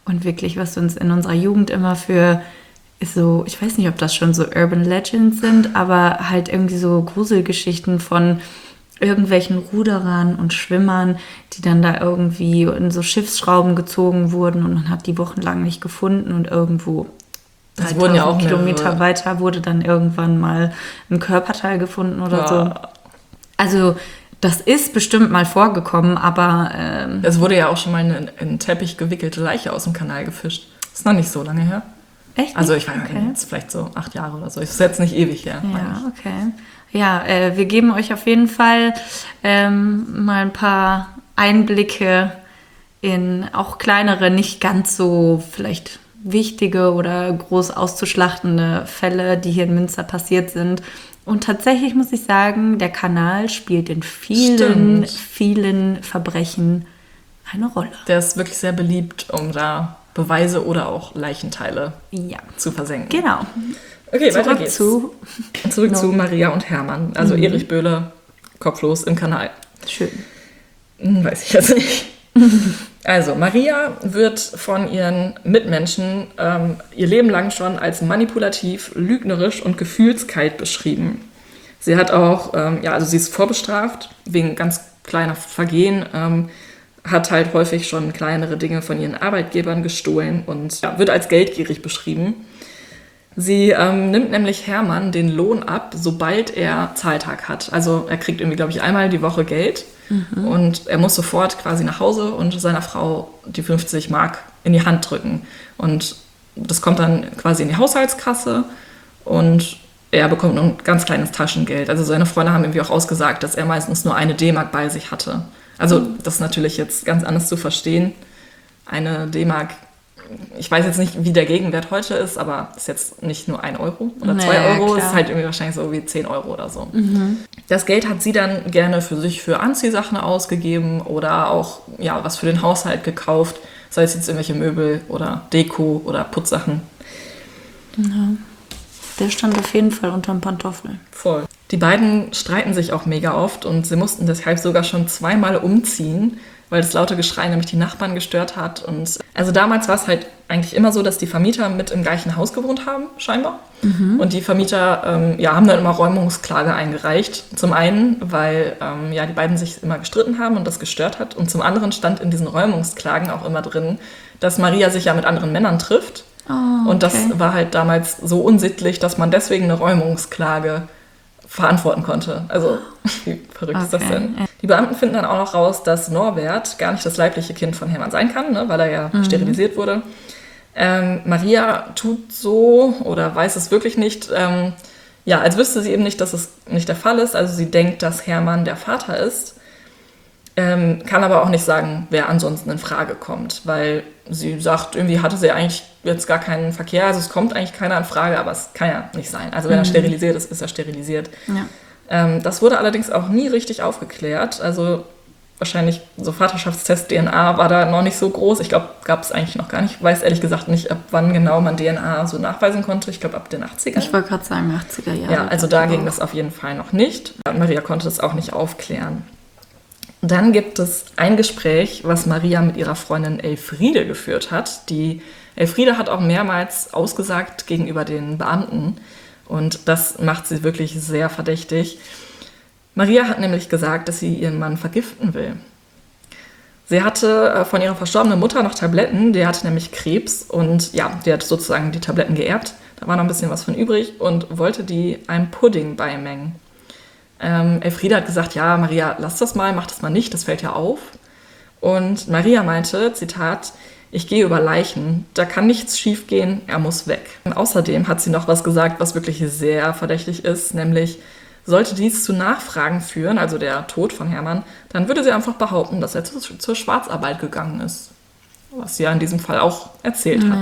D: Und wirklich, was uns in unserer Jugend immer für so, ich weiß nicht, ob das schon so Urban Legends sind, aber halt irgendwie so Gruselgeschichten von irgendwelchen Ruderern und Schwimmern, die dann da irgendwie in so Schiffsschrauben gezogen wurden und man hat die wochenlang nicht gefunden und irgendwo
B: Das wurden ja auch
D: Kilometer
B: mehrere.
D: weiter wurde dann irgendwann mal ein Körperteil gefunden oder
B: Ja.
D: so. Also das ist bestimmt mal vorgekommen, aber ähm,
B: Es wurde ja auch schon mal eine in einen Teppich gewickelte Leiche aus dem Kanal gefischt. Ist noch nicht so lange her.
D: echt nicht?
B: Also ich weiß
D: Okay.
B: nicht, jetzt vielleicht so acht Jahre oder so. Ist jetzt nicht ewig her. meine
D: Ja,
B: ich.
D: okay. Ja, äh, wir geben euch auf jeden Fall ähm, mal ein paar Einblicke in auch kleinere, nicht ganz so vielleicht wichtige oder groß auszuschlachtende Fälle, die hier in Münster passiert sind. Und tatsächlich muss ich sagen, der Kanal spielt in vielen,
B: Stimmt.
D: vielen Verbrechen eine Rolle.
B: Der ist wirklich sehr beliebt, um da Beweise oder auch Leichenteile
D: Ja,
B: zu versenken.
D: genau.
B: Okay, weiter
D: Zurück
B: geht's.
D: zu
B: Zurück
D: No.
B: zu Maria und Hermann. Also Erich Böhle, kopflos im Kanal.
D: schön.
B: Hm, weiß ich jetzt nicht. Also, Maria wird von ihren Mitmenschen ähm, ihr Leben lang schon als manipulativ, lügnerisch und gefühlskalt beschrieben. Sie hat auch, ähm, ja, also sie ist vorbestraft wegen ganz kleiner Vergehen, ähm, hat halt häufig schon kleinere Dinge von ihren Arbeitgebern gestohlen und ja, wird als geldgierig beschrieben. Sie ähm, nimmt nämlich Hermann den Lohn ab, sobald er Zahltag hat. Also er kriegt irgendwie, glaube ich, einmal die Woche Geld und er muss sofort quasi nach Hause und seiner Frau die fünfzig Mark in die Hand drücken. Und das kommt dann quasi in die Haushaltskasse und er bekommt nur ein ganz kleines Taschengeld. Also seine Freunde haben irgendwie auch ausgesagt, dass er meistens nur eine D-Mark bei sich hatte. Also das ist natürlich jetzt ganz anders zu verstehen. Eine D-Mark, ich weiß jetzt nicht, wie der Gegenwert heute ist, aber ist jetzt nicht nur ein Euro oder zwei
D: Naja,
B: Euro,
D: klar.
B: ist halt irgendwie wahrscheinlich so wie zehn Euro oder so. Das Geld hat sie dann gerne für sich für Anziehsachen ausgegeben oder auch ja, was für den Haushalt gekauft, sei es jetzt irgendwelche Möbel oder Deko oder Putzsachen.
D: Der stand auf jeden Fall unterm Pantoffel.
B: Voll. Die beiden streiten sich auch mega oft und sie mussten deshalb sogar schon zweimal umziehen, weil das laute Geschrei nämlich die Nachbarn gestört hat. Und also damals war es halt eigentlich immer so, dass die Vermieter mit im gleichen Haus gewohnt haben, scheinbar. Und die Vermieter ähm, ja, haben dann immer Räumungsklage eingereicht. Zum einen, weil ähm, ja, die beiden sich immer gestritten haben und das gestört hat. Und zum anderen stand in diesen Räumungsklagen auch immer drin, dass Maria sich ja mit anderen Männern trifft.
D: Oh,
B: Und das
D: okay.
B: war halt damals so unsittlich, dass man deswegen eine Räumungsklage verantworten konnte. Also, wie verrückt ist das
D: Okay,
B: denn?
D: ja.
B: Die Beamten finden dann auch noch raus, dass Norbert gar nicht das leibliche Kind von Hermann sein kann, ne, weil er ja sterilisiert wurde. Ähm, Maria tut so oder weiß es wirklich nicht, ähm, ja, als wüsste sie eben nicht, dass es nicht der Fall ist. Also sie denkt, dass Hermann der Vater ist, ähm, kann aber auch nicht sagen, wer ansonsten in Frage kommt, weil sie sagt, irgendwie hatte sie eigentlich jetzt gar keinen Verkehr, also es kommt eigentlich keiner in Frage, aber es kann ja nicht sein. Also wenn er sterilisiert ist, ist er sterilisiert.
D: Ja.
B: Ähm, das wurde allerdings auch nie richtig aufgeklärt, also wahrscheinlich so Vaterschaftstest D N A war da noch nicht so groß. Ich glaube, gab es eigentlich noch gar nicht. Ich weiß ehrlich gesagt nicht, ab wann genau man D N A so nachweisen konnte. Ich glaube, ab den achtzigern.
D: Ich wollte gerade sagen, achtziger Jahre.
B: Ja, also da ging das auf jeden Fall noch nicht. Und Maria konnte das auch nicht aufklären. Dann gibt es ein Gespräch, was Maria mit ihrer Freundin Elfriede geführt hat. Die Elfriede hat auch mehrmals ausgesagt gegenüber den Beamten. Und das macht sie wirklich sehr verdächtig. Maria hat nämlich gesagt, dass sie ihren Mann vergiften will. Sie hatte äh, von ihrer verstorbenen Mutter noch Tabletten, die hatte nämlich Krebs und ja, die hat sozusagen die Tabletten geerbt. Da war noch ein bisschen was von übrig und wollte die einem Pudding beimengen. Ähm, Elfriede hat gesagt, ja, Maria, lass das mal, mach das mal nicht, das fällt ja auf. Und Maria meinte, Zitat, ich gehe über Leichen, da kann nichts schief gehen, er muss weg. Und außerdem hat sie noch was gesagt, was wirklich sehr verdächtig ist, nämlich, sollte dies zu Nachfragen führen, also der Tod von Hermann, dann würde sie einfach behaupten, dass er zu, zur Schwarzarbeit gegangen ist. Was sie ja in diesem Fall auch erzählt hat.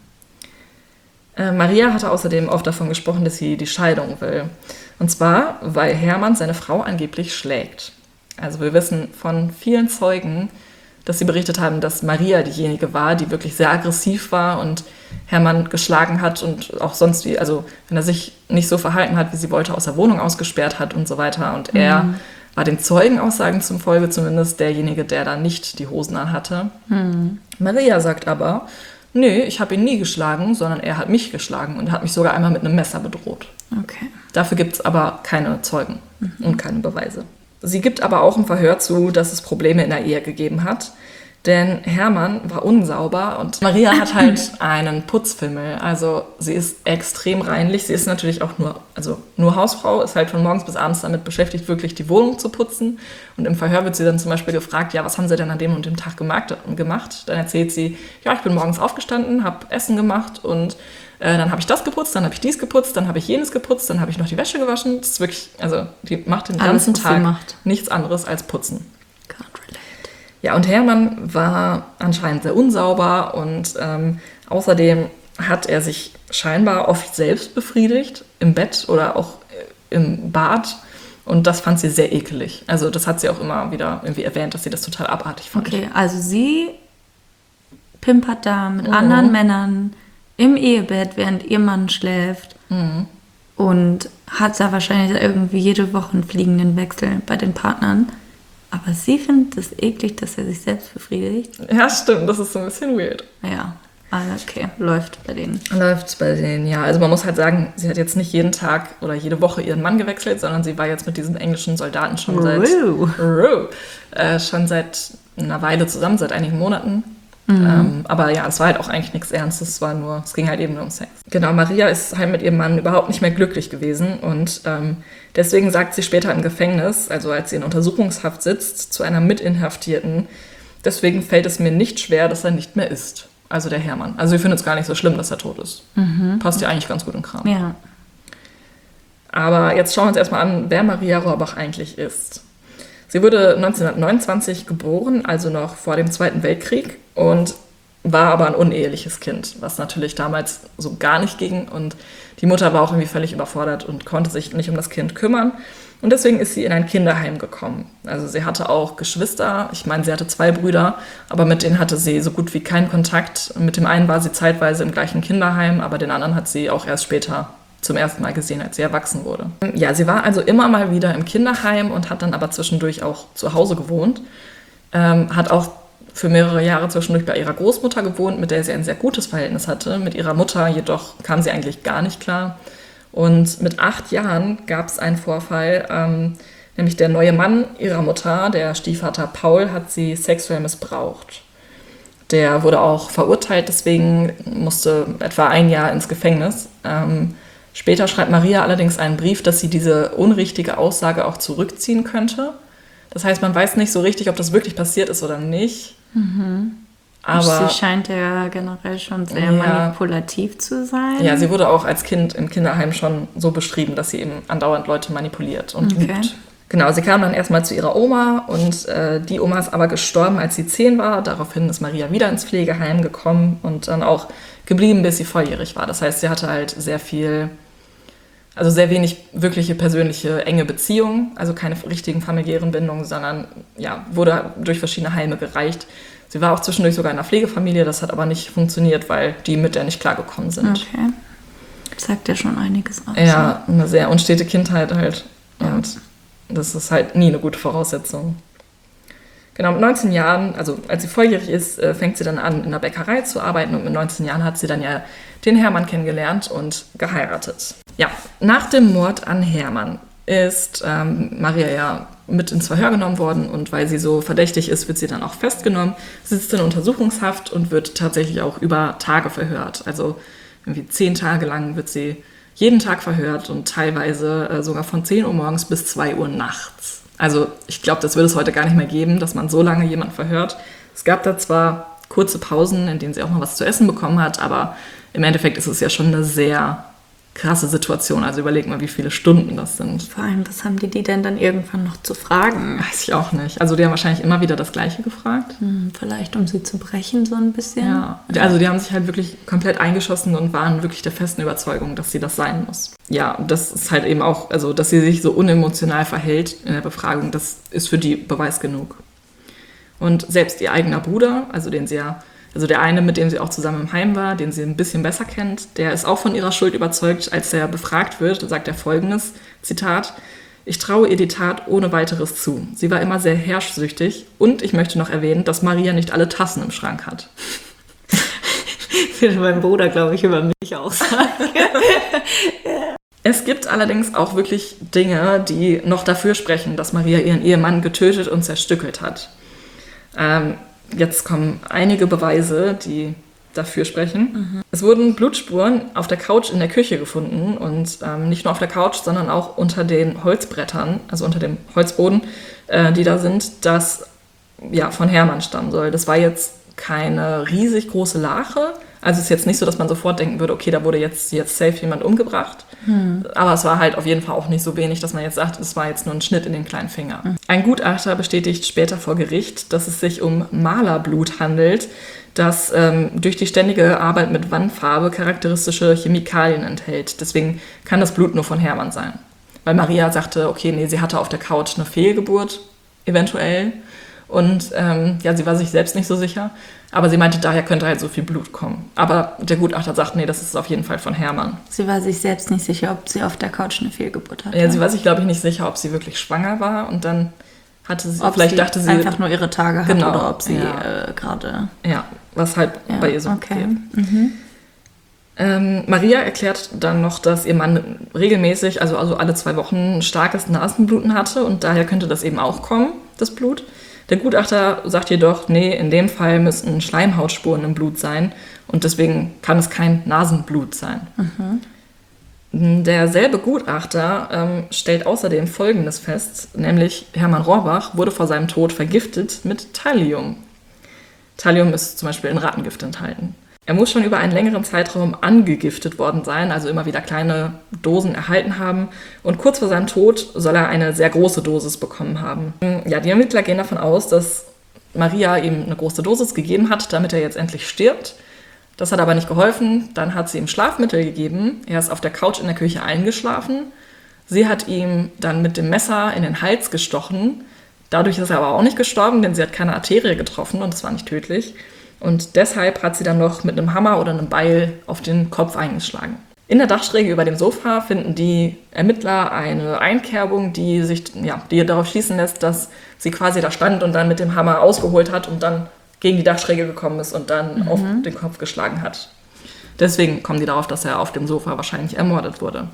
D: Ja.
B: Äh, Maria hatte außerdem oft davon gesprochen, dass sie die Scheidung will. Und zwar, weil Hermann seine Frau angeblich schlägt. Also wir wissen von vielen Zeugen, dass sie berichtet haben, dass Maria diejenige war, die wirklich sehr aggressiv war und Hermann geschlagen hat und auch sonst wie, also wenn er sich nicht so verhalten hat, wie sie wollte, aus der Wohnung ausgesperrt hat und so weiter. Und er war den Zeugenaussagen zufolge zumindest derjenige, der da nicht die Hosen an hatte. Hm. Maria sagt aber, nee, ich habe ihn nie geschlagen, sondern er hat mich geschlagen und hat mich sogar einmal mit einem Messer bedroht.
D: Okay.
B: Dafür gibt es aber keine Zeugen mhm. und keine Beweise. Sie gibt aber auch im Verhör zu, dass es Probleme in der Ehe gegeben hat. Denn Hermann war unsauber und Maria hat halt einen Putzfimmel. Also sie ist extrem reinlich. Sie ist natürlich auch nur, also nur Hausfrau, ist halt von morgens bis abends damit beschäftigt, wirklich die Wohnung zu putzen. Und im Verhör wird sie dann zum Beispiel gefragt, ja, was haben Sie denn an dem und dem Tag gemacht? Dann erzählt sie, ja, ich bin morgens aufgestanden, habe Essen gemacht und äh, dann habe ich das geputzt, dann habe ich dies geputzt, dann habe ich jenes geputzt, dann habe ich noch die Wäsche gewaschen. Das ist wirklich, also die macht den
D: Alles,
B: ganzen
D: was sie
B: Tag
D: macht.
B: nichts anderes als putzen. Ja, und Hermann war anscheinend sehr unsauber und ähm, außerdem hat er sich scheinbar oft selbst befriedigt, im Bett oder auch im Bad. Und das fand sie sehr ekelig. Also das hat sie auch immer wieder irgendwie erwähnt, dass sie das total abartig fand.
D: Okay, also sie pimpert da mit
B: Mhm.
D: anderen Männern im Ehebett, während ihr Mann schläft.
B: Mhm.
D: Und hat da wahrscheinlich irgendwie jede Woche einen fliegenden Wechsel bei den Partnern. Aber sie findet es eklig, dass er sich selbst befriedigt.
B: Ja, stimmt, das ist so ein bisschen weird.
D: Ja, also okay, läuft bei denen.
B: Läuft bei denen, ja. Also man muss halt sagen, sie hat jetzt nicht jeden Tag oder jede Woche ihren Mann gewechselt, sondern sie war jetzt mit diesen englischen Soldaten schon seit,
D: Wow.
B: äh, schon seit einer Weile zusammen, seit einigen Monaten. Mhm. Ähm, aber ja, es war halt auch eigentlich nichts Ernstes, es war nur, es ging halt eben nur um Sex. Genau, Maria ist halt mit ihrem Mann überhaupt nicht mehr glücklich gewesen und ähm, deswegen sagt sie später im Gefängnis, also als sie in Untersuchungshaft sitzt, zu einer Mitinhaftierten, deswegen fällt es mir nicht schwer, dass er nicht mehr ist. Also der Hermann. Also sie findet es gar nicht so schlimm, dass er tot ist. Mhm. Passt ja eigentlich ganz gut in Kram.
D: Ja.
B: Aber jetzt schauen wir uns erstmal an, wer Maria Rohrbach eigentlich ist. Sie wurde neunzehnhundertneunundzwanzig geboren, also noch vor dem Zweiten Weltkrieg und war aber ein uneheliches Kind, was natürlich damals so gar nicht ging. Und die Mutter war auch irgendwie völlig überfordert und konnte sich nicht um das Kind kümmern. Und deswegen ist sie in ein Kinderheim gekommen. Also sie hatte auch Geschwister. Ich meine, sie hatte zwei Brüder, aber mit denen hatte sie so gut wie keinen Kontakt. Mit dem einen war sie zeitweise im gleichen Kinderheim, aber den anderen hat sie auch erst später zum ersten Mal gesehen, als sie erwachsen wurde. Ja, sie war also immer mal wieder im Kinderheim und hat dann aber zwischendurch auch zu Hause gewohnt. Ähm, hat auch für mehrere Jahre zwischendurch bei ihrer Großmutter gewohnt, mit der sie ein sehr gutes Verhältnis hatte. Mit ihrer Mutter jedoch kam sie eigentlich gar nicht klar. Und mit acht Jahren gab es einen Vorfall, ähm, nämlich der neue Mann ihrer Mutter, der Stiefvater Paul, hat sie sexuell missbraucht. Der wurde auch verurteilt, deswegen musste etwa ein Jahr ins Gefängnis. Ähm, später schreibt Maria allerdings einen Brief, dass sie diese unrichtige Aussage auch zurückziehen könnte. Das heißt, man weiß nicht so richtig, ob das wirklich passiert ist oder nicht.
D: Mhm.
B: Aber
D: sie scheint ja generell schon sehr
B: ja,
D: manipulativ zu sein.
B: Ja, sie wurde auch als Kind im Kinderheim schon so beschrieben, dass sie eben andauernd Leute manipuliert und
D: Okay.
B: lügt. Genau, sie kam dann erstmal zu ihrer Oma und äh, die Oma ist aber gestorben, als sie zehn war. Daraufhin ist Maria wieder ins Pflegeheim gekommen und dann auch geblieben, bis sie volljährig war. Das heißt, sie hatte halt sehr viel, also sehr wenig wirkliche persönliche enge Beziehungen, also keine richtigen familiären Bindungen, sondern ja, wurde durch verschiedene Heime gereicht. Sie war auch zwischendurch sogar in einer Pflegefamilie, das hat aber nicht funktioniert, weil die mit der nicht klargekommen sind.
D: Okay. Sagt ja schon einiges aus.
B: Ja, eine sehr unstete Kindheit halt. Und das ist halt nie eine gute Voraussetzung. Genau, mit neunzehn Jahren, also als sie volljährig ist, fängt sie dann an, in der Bäckerei zu arbeiten und mit neunzehn Jahren hat sie dann ja den Hermann kennengelernt und geheiratet. Ja, nach dem Mord an Hermann ist ähm, Maria ja mit ins Verhör genommen worden und weil sie so verdächtig ist, wird sie dann auch festgenommen, sitzt in Untersuchungshaft und wird tatsächlich auch über Tage verhört. Also irgendwie zehn Tage lang wird sie jeden Tag verhört und teilweise äh, sogar von zehn Uhr morgens bis zwei Uhr nachts. Also ich glaube, das würde es heute gar nicht mehr geben, dass man so lange jemanden verhört. Es gab da zwar kurze Pausen, in denen sie auch mal was zu essen bekommen hat, aber im Endeffekt ist es ja schon eine sehr krasse Situation. Also überleg mal, wie viele Stunden das sind.
D: Vor allem, was haben die die denn dann irgendwann noch zu fragen?
B: Weiß ich auch nicht. Also die haben wahrscheinlich immer wieder das Gleiche gefragt.
D: Hm, vielleicht, um sie zu brechen so ein bisschen.
B: Ja, also die haben sich halt wirklich komplett eingeschossen und waren wirklich der festen Überzeugung, dass sie das sein muss. Ja, das ist halt eben auch, also dass sie sich so unemotional verhält in der Befragung, das ist für die Beweis genug. Und selbst ihr eigener Bruder, also den sie ja, also der eine, mit dem sie auch zusammen im Heim war, den sie ein bisschen besser kennt, der ist auch von ihrer Schuld überzeugt. Als er befragt wird, sagt er folgendes, Zitat: Ich traue ihr die Tat ohne weiteres zu. Sie war immer sehr herrschsüchtig und ich möchte noch erwähnen, dass Maria nicht alle Tassen im Schrank hat.
D: Ich würde meinem Bruder, glaube ich, über mich auch sagen.
B: Es gibt allerdings auch wirklich Dinge, die noch dafür sprechen, dass Maria ihren Ehemann getötet und zerstückelt hat. Ähm, jetzt kommen einige Beweise, die dafür sprechen. Mhm. Es wurden Blutspuren auf der Couch in der Küche gefunden und ähm, nicht nur auf der Couch, sondern auch unter den Holzbrettern, also unter dem Holzboden, äh, die da sind, das ja, von Hermann stammen soll. Das war jetzt keine riesig große Lache. Also es ist jetzt nicht so, dass man sofort denken würde, okay, da wurde jetzt, jetzt safe jemand umgebracht. Hm. Aber es war halt auf jeden Fall auch nicht so wenig, dass man jetzt sagt, es war jetzt nur ein Schnitt in den kleinen Finger. Hm. Ein Gutachter bestätigt später vor Gericht, dass es sich um Malerblut handelt, das ähm, durch die ständige Arbeit mit Wandfarbe charakteristische Chemikalien enthält. Deswegen kann das Blut nur von Hermann sein. Weil Maria sagte, okay, nee, sie hatte auf der Couch eine Fehlgeburt, eventuell. Und ähm, ja, sie war sich selbst nicht so sicher. Aber sie meinte, daher könnte halt so viel Blut kommen. Aber der Gutachter sagt, nee, das ist auf jeden Fall von Hermann.
D: Sie war sich selbst nicht sicher, ob sie auf der Couch eine Fehlgeburt hatte.
B: Ja, sie war sich, glaube ich, nicht sicher, ob sie wirklich schwanger war. Und dann hatte sie,
D: ob
B: vielleicht
D: sie
B: dachte sie...
D: einfach nur ihre Tage hat,
B: genau,
D: oder ob sie
B: ja.
D: äh, gerade...
B: Ja, was halt
D: ja,
B: bei ihr so
D: okay.
B: geht. Mhm. Ähm, Maria erklärt dann noch, dass ihr Mann regelmäßig, also, also alle zwei Wochen, starkes Nasenbluten hatte. Und daher könnte das eben auch kommen, das Blut. Der Gutachter sagt jedoch, nee, in dem Fall müssten Schleimhautspuren im Blut sein und deswegen kann es kein Nasenblut sein. Mhm. Derselbe Gutachter ähm, stellt außerdem Folgendes fest, nämlich Hermann Rohrbach wurde vor seinem Tod vergiftet mit Thallium. Thallium ist zum Beispiel in Rattengift enthalten. Er muss schon über einen längeren Zeitraum angegiftet worden sein, also immer wieder kleine Dosen erhalten haben. Und kurz vor seinem Tod soll er eine sehr große Dosis bekommen haben. Ja, die Ermittler gehen davon aus, dass Maria ihm eine große Dosis gegeben hat, damit er jetzt endlich stirbt. Das hat aber nicht geholfen. Dann hat sie ihm Schlafmittel gegeben. Er ist auf der Couch in der Küche eingeschlafen. Sie hat ihm dann mit dem Messer in den Hals gestochen. Dadurch ist er aber auch nicht gestorben, denn sie hat keine Arterie getroffen und es war nicht tödlich. Und deshalb hat sie dann noch mit einem Hammer oder einem Beil auf den Kopf eingeschlagen. In der Dachschräge über dem Sofa finden die Ermittler eine Einkerbung, die sich ja, die darauf schließen lässt, dass sie quasi da stand und dann mit dem Hammer ausgeholt hat und dann gegen die Dachschräge gekommen ist und dann mhm. auf den Kopf geschlagen hat. Deswegen kommen die darauf, dass er auf dem Sofa wahrscheinlich ermordet wurde.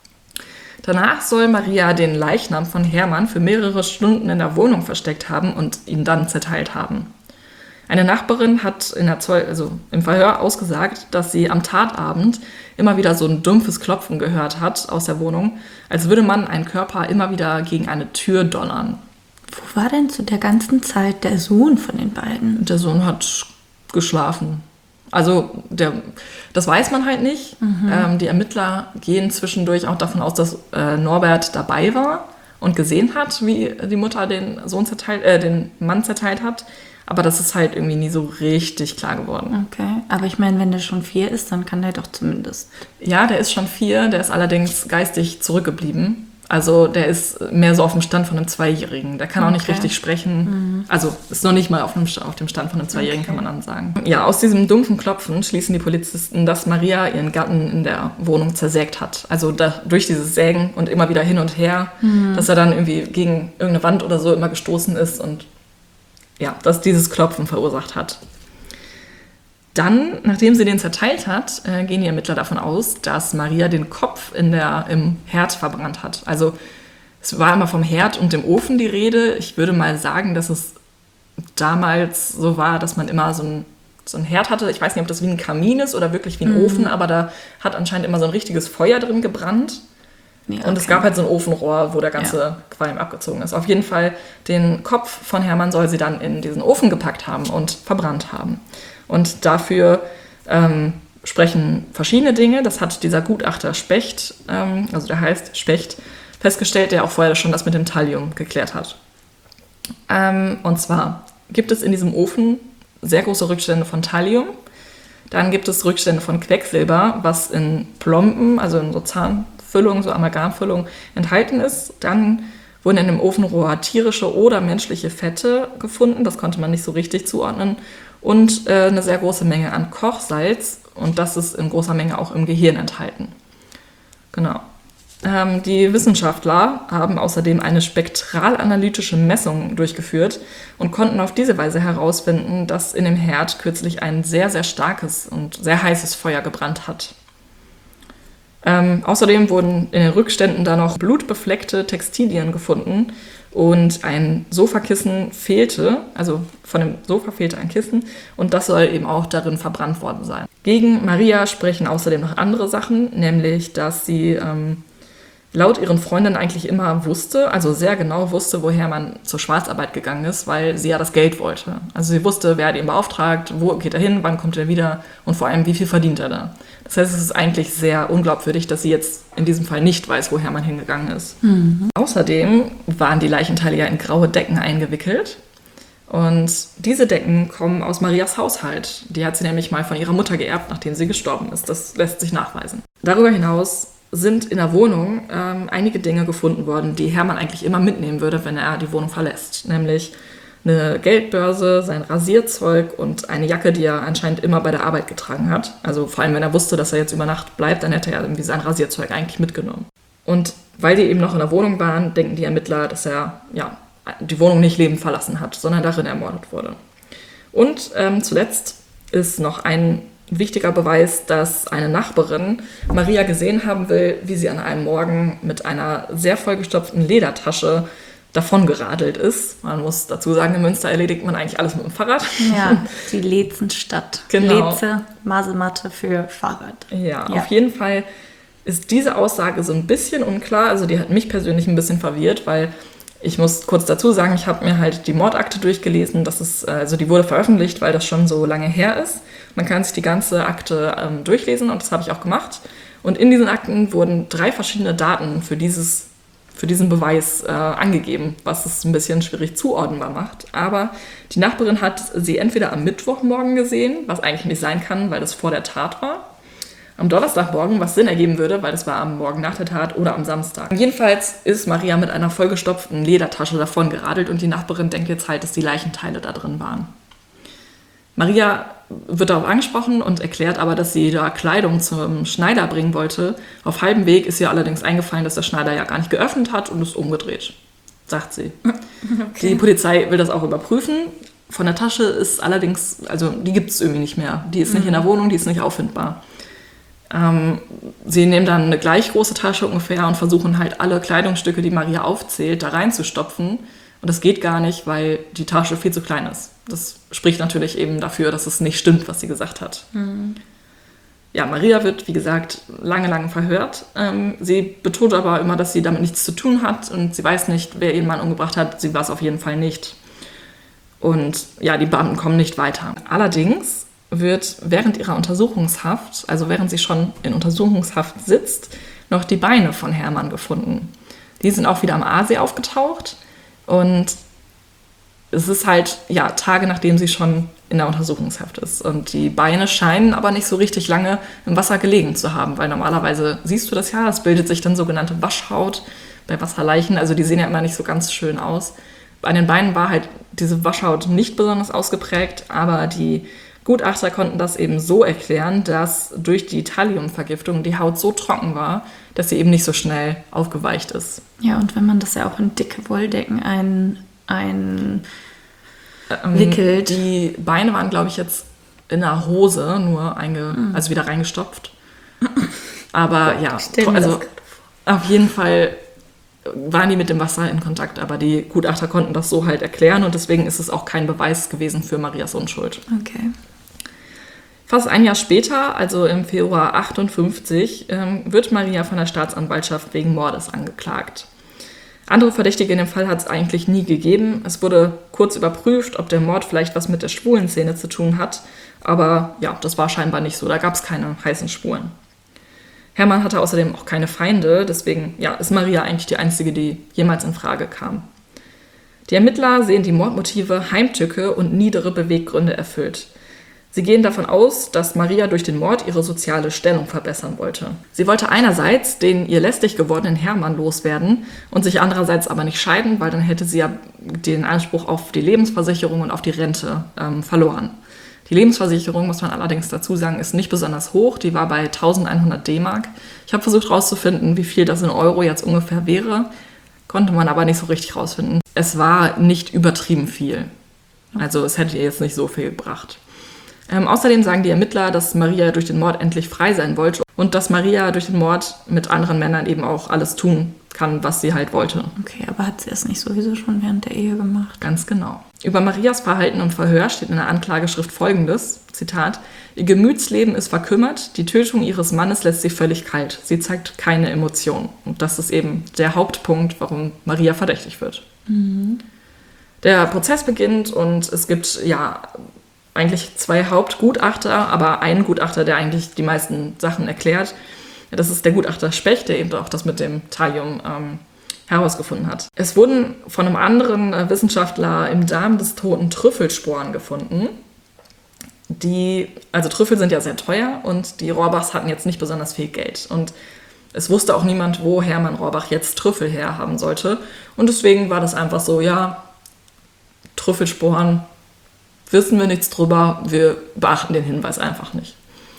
B: Danach soll Maria den Leichnam von Hermann für mehrere Stunden in der Wohnung versteckt haben und ihn dann zerteilt haben. Eine Nachbarin hat in der Zeug- also im Verhör ausgesagt, dass sie am Tatabend immer wieder so ein dumpfes Klopfen gehört hat aus der Wohnung, als würde man einen Körper immer wieder gegen eine Tür donnern.
D: Wo war denn zu der ganzen Zeit der Sohn von den beiden?
B: Der Sohn hat geschlafen. Also der, das weiß man halt nicht. Mhm. Ähm, die Ermittler gehen zwischendurch auch davon aus, dass äh, Norbert dabei war und gesehen hat, wie die Mutter den Sohn zerteilt, äh, den Mann zerteilt hat. Aber das ist halt irgendwie nie so richtig klar geworden.
D: Okay, aber ich meine, wenn der schon vier ist, dann kann der doch zumindest...
B: Ja, der ist schon vier, der ist allerdings geistig zurückgeblieben. Also der ist mehr so auf dem Stand von einem Zweijährigen. Der kann auch nicht
D: okay.
B: richtig sprechen. Mhm. Also ist noch nicht mal auf dem, auf dem Stand von einem Zweijährigen, okay. kann man dann sagen. Ja, aus diesem dumpfen Klopfen schließen die Polizisten, dass Maria ihren Gatten in der Wohnung zersägt hat. Also da, durch dieses Sägen und immer wieder hin und her, mhm. dass er dann irgendwie gegen irgendeine Wand oder so immer gestoßen ist und ja, dass dieses Klopfen verursacht hat. Dann, nachdem sie den zerteilt hat, äh, gehen die Ermittler davon aus, dass Maria den Kopf in der, im Herd verbrannt hat. Also es war immer vom Herd und dem Ofen die Rede. Ich würde mal sagen, dass es damals so war, dass man immer so ein, so ein Herd hatte. Ich weiß nicht, ob das wie ein Kamin ist oder wirklich wie ein mhm. Ofen, aber da hat anscheinend immer so ein richtiges Feuer drin gebrannt. Ja, okay. Und es gab halt so ein Ofenrohr, wo der ganze ja. Qualm abgezogen ist. Auf jeden Fall, den Kopf von Hermann soll sie dann in diesen Ofen gepackt haben und verbrannt haben. Und dafür ähm, sprechen verschiedene Dinge. Das hat dieser Gutachter Specht, ähm, also der heißt Specht, festgestellt, der auch vorher schon das mit dem Thallium geklärt hat. Ähm, und zwar gibt es in diesem Ofen sehr große Rückstände von Thallium. Dann gibt es Rückstände von Quecksilber, was in Plomben, also in so Zahnfüllungen, so Amalgamfüllungen enthalten ist. Dann wurden in dem Ofenrohr tierische oder menschliche Fette gefunden. Das konnte man nicht so richtig zuordnen. Und äh, eine sehr große Menge an Kochsalz. Und das ist in großer Menge auch im Gehirn enthalten. Genau. Ähm, die Wissenschaftler haben außerdem eine spektralanalytische Messung durchgeführt und konnten auf diese Weise herausfinden, dass in dem Herd kürzlich ein sehr, sehr starkes und sehr heißes Feuer gebrannt hat. Ähm, außerdem wurden in den Rückständen da noch blutbefleckte Textilien gefunden und ein Sofakissen fehlte, also von dem Sofa fehlte ein Kissen und das soll eben auch darin verbrannt worden sein. Gegen Maria sprechen außerdem noch andere Sachen, nämlich dass sie ähm, laut ihren Freundinnen eigentlich immer wusste, also sehr genau wusste, woher man zur Schwarzarbeit gegangen ist, weil sie ja das Geld wollte. Also sie wusste, wer hat ihn beauftragt, wo geht er hin, wann kommt er wieder und vor allem, wie viel verdient er da. Das heißt, es ist eigentlich sehr unglaubwürdig, dass sie jetzt in diesem Fall nicht weiß, woher man hingegangen ist. Mhm. Außerdem waren die Leichenteile ja in graue Decken eingewickelt. Und diese Decken kommen aus Marias Haushalt. Die hat sie nämlich mal von ihrer Mutter geerbt, nachdem sie gestorben ist. Das lässt sich nachweisen. Darüber hinaus sind in der Wohnung ähm, einige Dinge gefunden worden, die Hermann eigentlich immer mitnehmen würde, wenn er die Wohnung verlässt. Nämlich eine Geldbörse, sein Rasierzeug und eine Jacke, die er anscheinend immer bei der Arbeit getragen hat. Also vor allem, wenn er wusste, dass er jetzt über Nacht bleibt, dann hätte er irgendwie sein Rasierzeug eigentlich mitgenommen. Und weil die eben noch in der Wohnung waren, denken die Ermittler, dass er ja, die Wohnung nicht lebend verlassen hat, sondern darin ermordet wurde. Und ähm, zuletzt ist noch ein wichtiger Beweis, dass eine Nachbarin Maria gesehen haben will, wie sie an einem Morgen mit einer sehr vollgestopften Ledertasche davongeradelt ist. Man muss dazu sagen, in Münster erledigt man eigentlich alles mit dem Fahrrad.
D: Ja, die Lezenstadt.
B: Genau.
D: Leze, Masematte für Fahrrad.
B: Ja,
D: Ja.
B: auf jeden Fall ist diese Aussage so ein bisschen unklar. Also die hat mich persönlich ein bisschen verwirrt, weil ich muss kurz dazu sagen, ich habe mir halt die Mordakte durchgelesen. Das ist, also die wurde veröffentlicht, weil das schon so lange her ist. Man kann sich die ganze Akte ähm, durchlesen und das habe ich auch gemacht. Und in diesen Akten wurden drei verschiedene Daten für, dieses, für diesen Beweis äh, angegeben, was es ein bisschen schwierig zuordnenbar macht. Aber die Nachbarin hat sie entweder am Mittwochmorgen gesehen, was eigentlich nicht sein kann, weil das vor der Tat war, am Donnerstagmorgen, was Sinn ergeben würde, weil das war am Morgen nach der Tat oder am Samstag. Jedenfalls ist Maria mit einer vollgestopften Ledertasche davon geradelt und die Nachbarin denkt jetzt halt, dass die Leichenteile da drin waren. Maria wird darauf angesprochen und erklärt aber, dass sie da Kleidung zum Schneider bringen wollte. Auf halbem Weg ist ihr allerdings eingefallen, dass der Schneider ja gar nicht geöffnet hat und ist umgedreht, sagt sie. Okay. Die Polizei will das auch überprüfen. Von der Tasche ist allerdings, also die gibt es irgendwie nicht mehr. Die ist nicht mhm. in der Wohnung, die ist nicht auffindbar. Ähm, sie nehmen dann eine gleich große Tasche ungefähr und versuchen halt alle Kleidungsstücke, die Maria aufzählt, da reinzustopfen. Und das geht gar nicht, weil die Tasche viel zu klein ist. Das spricht natürlich eben dafür, dass es nicht stimmt, was sie gesagt hat. Mhm. Ja, Maria wird, wie gesagt, lange, lange verhört. Ähm, sie betont aber immer, dass sie damit nichts zu tun hat und sie weiß nicht, wer ihren Mann umgebracht hat. Sie war es auf jeden Fall nicht. Und ja, die Beamten kommen nicht weiter. Allerdings wird während ihrer Untersuchungshaft, also während sie schon in Untersuchungshaft sitzt, noch die Beine von Hermann gefunden. Die sind auch wieder am Aasee aufgetaucht und es ist halt, ja, Tage nachdem sie schon in der Untersuchungshaft ist. Und die Beine scheinen aber nicht so richtig lange im Wasser gelegen zu haben, weil normalerweise siehst du das ja, es bildet sich dann sogenannte Waschhaut bei Wasserleichen, also die sehen ja immer nicht so ganz schön aus. Bei den Beinen war halt diese Waschhaut nicht besonders ausgeprägt, aber die Gutachter konnten das eben so erklären, dass durch die Thalliumvergiftung die Haut so trocken war, dass sie eben nicht so schnell aufgeweicht ist.
D: Ja, und wenn man das ja auch in dicke Wolldecken ein, ein
B: ähm,
D: wickelt.
B: Die Beine waren, glaube ich, jetzt in der Hose nur einge, mhm. also wieder reingestopft. Aber ja, also auf jeden Fall waren die mit dem Wasser in Kontakt, aber die Gutachter konnten das so halt erklären und deswegen ist es auch kein Beweis gewesen für Marias Unschuld.
D: Okay.
B: Fast ein Jahr später, also im Februar achtundfünfzig, ähm, wird Maria von der Staatsanwaltschaft wegen Mordes angeklagt. Andere Verdächtige in dem Fall hat es eigentlich nie gegeben. Es wurde kurz überprüft, ob der Mord vielleicht was mit der Schwulenszene zu tun hat, aber ja, das war scheinbar nicht so, da gab es keine heißen Spuren. Hermann hatte außerdem auch keine Feinde, deswegen ja, ist Maria eigentlich die einzige, die jemals in Frage kam. Die Ermittler sehen die Mordmotive Heimtücke und niedere Beweggründe erfüllt. Sie gehen davon aus, dass Maria durch den Mord ihre soziale Stellung verbessern wollte. Sie wollte einerseits den ihr lästig gewordenen Hermann loswerden und sich andererseits aber nicht scheiden, weil dann hätte sie ja den Anspruch auf die Lebensversicherung und auf die Rente ähm, verloren. Die Lebensversicherung, muss man allerdings dazu sagen, ist nicht besonders hoch. Die war bei eintausendeinhundert D-Mark. Ich habe versucht herauszufinden, wie viel das in Euro jetzt ungefähr wäre. Konnte man aber nicht so richtig rausfinden. Es war nicht übertrieben viel. Also es hätte ihr jetzt nicht so viel gebracht. Ähm, außerdem sagen die Ermittler, dass Maria durch den Mord endlich frei sein wollte und dass Maria durch den Mord mit anderen Männern eben auch alles tun kann, was sie halt wollte.
D: Okay, aber hat sie das nicht sowieso schon während der Ehe gemacht?
B: Ganz genau. Über Marias Verhalten im Verhör steht in der Anklageschrift Folgendes, Zitat, ihr Gemütsleben ist verkümmert, die Tötung ihres Mannes lässt sie völlig kalt. Sie zeigt keine Emotionen. Und das ist eben der Hauptpunkt, warum Maria verdächtig wird.
D: Mhm.
B: Der Prozess beginnt und es gibt ja eigentlich zwei Hauptgutachter, aber einen Gutachter, der eigentlich die meisten Sachen erklärt. Das ist der Gutachter Specht, der eben auch das mit dem Thallium ähm, herausgefunden hat. Es wurden von einem anderen äh, Wissenschaftler im Darm des Toten Trüffelsporen gefunden. Die, also Trüffel sind ja sehr teuer und die Rohrbachs hatten jetzt nicht besonders viel Geld. Und es wusste auch niemand, wo Hermann Rohrbach jetzt Trüffel herhaben sollte. Und deswegen war das einfach so, ja, Trüffelsporen, wissen wir nichts drüber, wir beachten den Hinweis einfach nicht.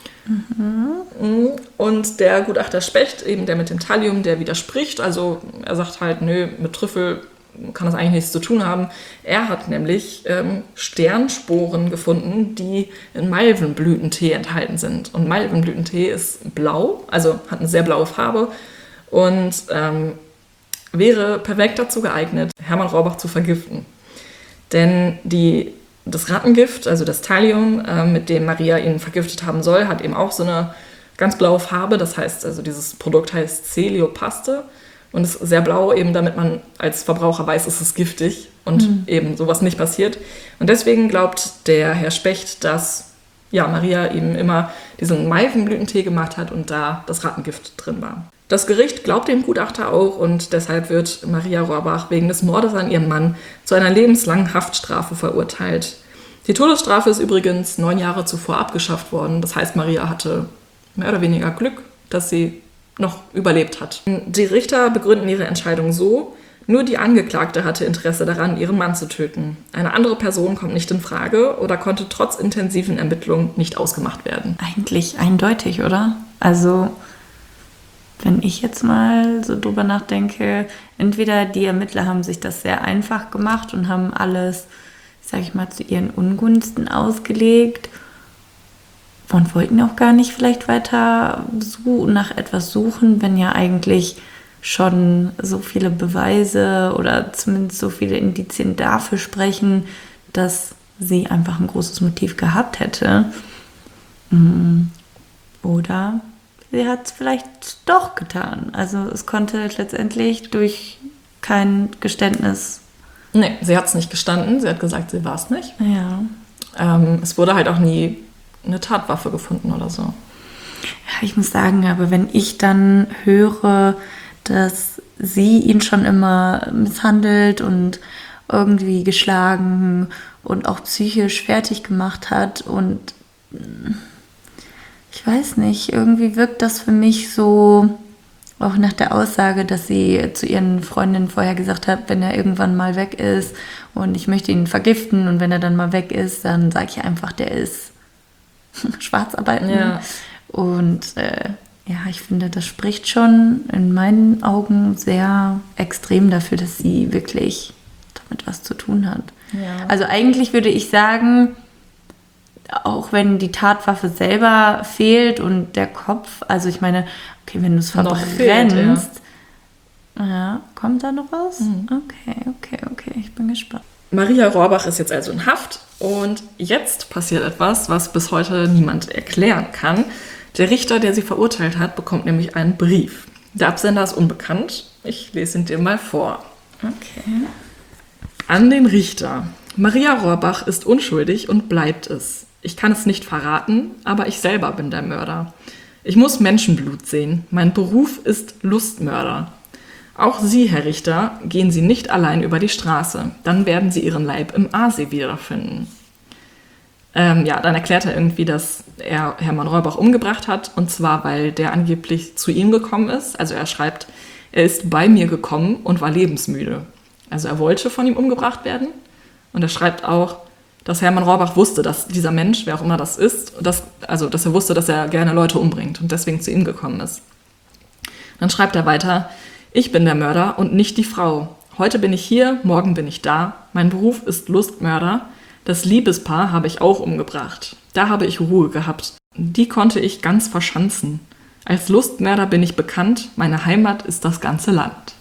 B: Mhm. Und der Gutachter Specht, eben der mit dem Thallium, der widerspricht, also er sagt halt, nö, mit Trüffel kann das eigentlich nichts zu tun haben. Er hat nämlich ähm, Sternsporen gefunden, die in Malvenblütentee enthalten sind. Und Malvenblütentee ist blau, also hat eine sehr blaue Farbe und ähm, wäre perfekt dazu geeignet, Hermann Rohrbach zu vergiften. Denn die Das Rattengift, also das Thallium, äh, mit dem Maria ihn vergiftet haben soll, hat eben auch so eine ganz blaue Farbe. Das heißt, also dieses Produkt heißt Celiopaste und ist sehr blau, eben damit man als Verbraucher weiß, es ist giftig und mhm. eben sowas nicht passiert. Und deswegen glaubt der Herr Specht, dass ja, Maria eben immer diesen Malvenblütentee gemacht hat und da das Rattengift drin war. Das Gericht glaubt dem Gutachter auch und deshalb wird Maria Rohrbach wegen des Mordes an ihrem Mann zu einer lebenslangen Haftstrafe verurteilt. Die Todesstrafe ist übrigens neun Jahre zuvor abgeschafft worden. Das heißt, Maria hatte mehr oder weniger Glück, dass sie noch überlebt hat. Die Richter begründen ihre Entscheidung so, nur die Angeklagte hatte Interesse daran, ihren Mann zu töten. Eine andere Person kommt nicht in Frage oder konnte trotz intensiven Ermittlungen nicht ausgemacht werden.
D: Eigentlich eindeutig, oder? Also wenn ich jetzt mal so drüber nachdenke, entweder die Ermittler haben sich das sehr einfach gemacht und haben alles, sag ich mal, zu ihren Ungunsten ausgelegt und wollten auch gar nicht vielleicht weiter so nach etwas suchen, wenn ja eigentlich schon so viele Beweise oder zumindest so viele Indizien dafür sprechen, dass sie einfach ein großes Motiv gehabt hätte. Oder sie hat es vielleicht doch getan. Also es konnte letztendlich durch kein Geständnis...
B: Nee, sie hat es nicht gestanden. Sie hat gesagt, sie war es nicht.
D: Ja.
B: Ähm, es wurde halt auch nie eine Tatwaffe gefunden oder so.
D: Ja, ich muss sagen, aber wenn ich dann höre, dass sie ihn schon immer misshandelt und irgendwie geschlagen und auch psychisch fertig gemacht hat und ich weiß nicht, irgendwie wirkt das für mich so, auch nach der Aussage, dass sie zu ihren Freundinnen vorher gesagt hat, wenn er irgendwann mal weg ist und ich möchte ihn vergiften und wenn er dann mal weg ist, dann sage ich einfach, der ist Schwarzarbeiten.
B: Ja.
D: Und äh, ja, ich finde, das spricht schon in meinen Augen sehr extrem dafür, dass sie wirklich damit was zu tun hat.
B: Ja.
D: Also eigentlich würde ich sagen, auch wenn die Tatwaffe selber fehlt und der Kopf, also ich meine, okay, wenn du es verbrennst,
B: fehlt, ja.
D: ja, kommt da noch was?
B: Mhm.
D: Okay, okay, okay, ich bin gespannt.
B: Maria Rohrbach ist jetzt also in Haft und jetzt passiert etwas, was bis heute niemand erklären kann. Der Richter, der sie verurteilt hat, bekommt nämlich einen Brief. Der Absender ist unbekannt. Ich lese ihn dir mal vor.
D: Okay.
B: An den Richter. Maria Rohrbach ist unschuldig und bleibt es. Ich kann es nicht verraten, aber ich selber bin der Mörder. Ich muss Menschenblut sehen. Mein Beruf ist Lustmörder. Auch Sie, Herr Richter, gehen Sie nicht allein über die Straße. Dann werden Sie Ihren Leib im Aasee wiederfinden. Ähm, ja, dann erklärt er irgendwie, dass er Hermann Rohrbach umgebracht hat. Und zwar, weil der angeblich zu ihm gekommen ist. Also er schreibt, er ist bei mir gekommen und war lebensmüde. Also er wollte von ihm umgebracht werden. Und er schreibt auch, dass Hermann Rohrbach wusste, dass dieser Mensch, wer auch immer das ist, dass, also dass er wusste, dass er gerne Leute umbringt und deswegen zu ihm gekommen ist. Dann schreibt er weiter: Ich bin der Mörder und nicht die Frau. Heute bin ich hier, morgen bin ich da. Mein Beruf ist Lustmörder. Das Liebespaar habe ich auch umgebracht. Da habe ich Ruhe gehabt. Die konnte ich ganz verschanzen. Als Lustmörder bin ich bekannt. Meine Heimat ist das ganze Land.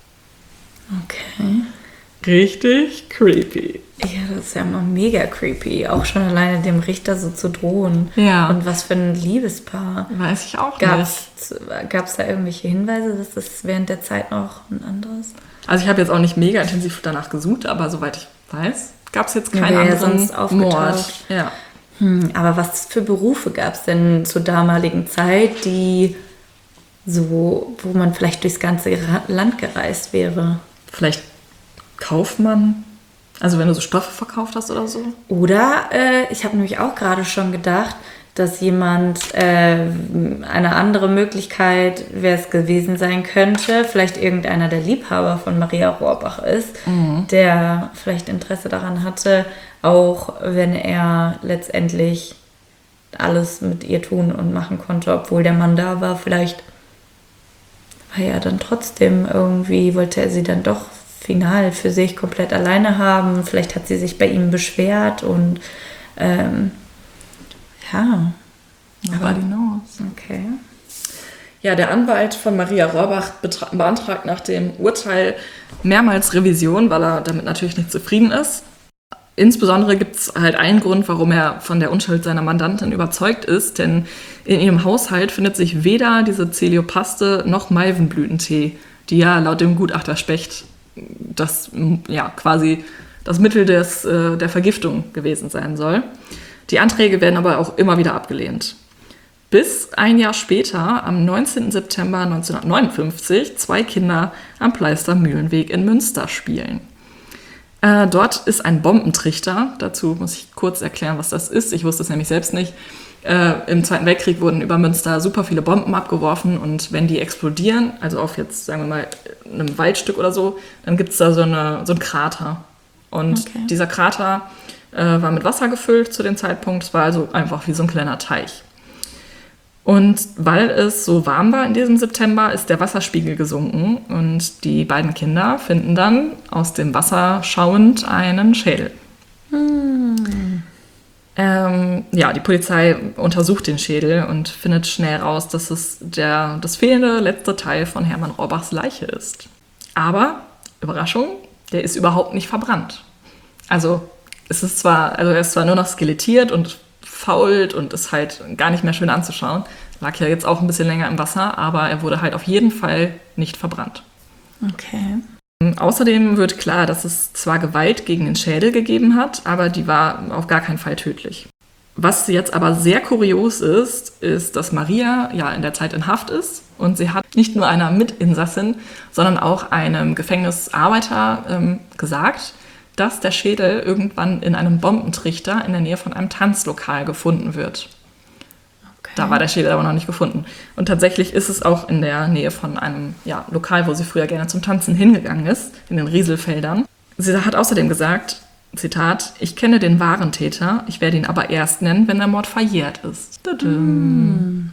D: Okay.
B: Richtig creepy.
D: Ja, das ist ja immer mega creepy. Auch schon alleine dem Richter so zu drohen.
B: Ja.
D: Und was für ein Liebespaar.
B: Weiß ich auch
D: Gab's,
B: nicht.
D: Gab es da irgendwelche Hinweise, dass das während der Zeit noch ein anderes?
B: Also ich habe jetzt auch nicht mega intensiv danach gesucht, aber soweit ich weiß, gab es jetzt keinen
D: Ja, ja,
B: anderen
D: sonst aufgetaucht.
B: Mord. Ja.
D: Hm, aber was für Berufe gab es denn zur damaligen Zeit, die so, wo man vielleicht durchs ganze Ra- Land gereist wäre?
B: Vielleicht Kaufmann? Also wenn du so Stoffe verkauft hast oder so?
D: Oder äh, ich habe nämlich auch gerade schon gedacht, dass jemand, äh, eine andere Möglichkeit, wer es gewesen sein könnte, vielleicht irgendeiner der Liebhaber von Maria Rohrbach ist,
B: Mhm.
D: der vielleicht Interesse daran hatte, auch wenn er letztendlich alles mit ihr tun und machen konnte, obwohl der Mann da war, vielleicht war er dann trotzdem irgendwie, wollte er sie dann doch final für sich komplett alleine haben. Vielleicht hat sie sich bei ihm beschwert und ähm, ja.
B: Nobody knows.
D: Okay.
B: Ja, der Anwalt von Maria Rohrbach betra- beantragt nach dem Urteil mehrmals Revision, weil er damit natürlich nicht zufrieden ist. Insbesondere gibt es halt einen Grund, warum er von der Unschuld seiner Mandantin überzeugt ist, denn in ihrem Haushalt findet sich weder diese Celiopaste noch Malvenblütentee, die ja laut dem Gutachter Specht das, ja, quasi das Mittel des, äh, der Vergiftung gewesen sein soll. Die Anträge werden aber auch immer wieder abgelehnt. Bis ein Jahr später, am neunzehnten September neunzehnhundertneunundfünfzig, zwei Kinder am Pleister Mühlenweg in Münster spielen. Äh, dort ist ein Bombentrichter. Dazu muss ich kurz erklären, was das ist. Ich wusste es nämlich selbst nicht. Äh, Im Zweiten Weltkrieg wurden über Münster super viele Bomben abgeworfen und wenn die explodieren, also auf jetzt, sagen wir mal, einem Waldstück oder so, dann gibt es da so, eine, so einen Krater. Und
D: Okay.
B: dieser Krater äh, war mit Wasser gefüllt zu dem Zeitpunkt. Es war also einfach wie so ein kleiner Teich. Und weil es so warm war in diesem September, ist der Wasserspiegel gesunken und die beiden Kinder finden dann aus dem Wasser schauend einen Schädel.
D: Hm.
B: Ähm, ja, die Polizei untersucht den Schädel und findet schnell raus, dass es der, das fehlende letzte Teil von Hermann Rohrbachs Leiche ist. Aber, Überraschung, der ist überhaupt nicht verbrannt. Also, es ist zwar, also er ist zwar nur noch skelettiert und fault und ist halt gar nicht mehr schön anzuschauen. Lag ja jetzt auch ein bisschen länger im Wasser, aber er wurde halt auf jeden Fall nicht verbrannt.
D: Okay.
B: Außerdem wird klar, dass es zwar Gewalt gegen den Schädel gegeben hat, aber die war auf gar keinen Fall tödlich. Was jetzt aber sehr kurios ist, ist, dass Maria ja in der Zeit in Haft ist und sie hat nicht nur einer Mitinsassin, sondern auch einem Gefängnisarbeiter ähm, gesagt, dass der Schädel irgendwann in einem Bombentrichter in der Nähe von einem Tanzlokal gefunden wird.
D: Okay.
B: Da war der Schädel aber noch nicht gefunden. Und tatsächlich ist es auch in der Nähe von einem ja, Lokal, wo sie früher gerne zum Tanzen hingegangen ist, in den Rieselfeldern. Sie hat außerdem gesagt, Zitat, ich kenne den wahren Täter, ich werde ihn aber erst nennen, wenn der Mord verjährt ist. Mm.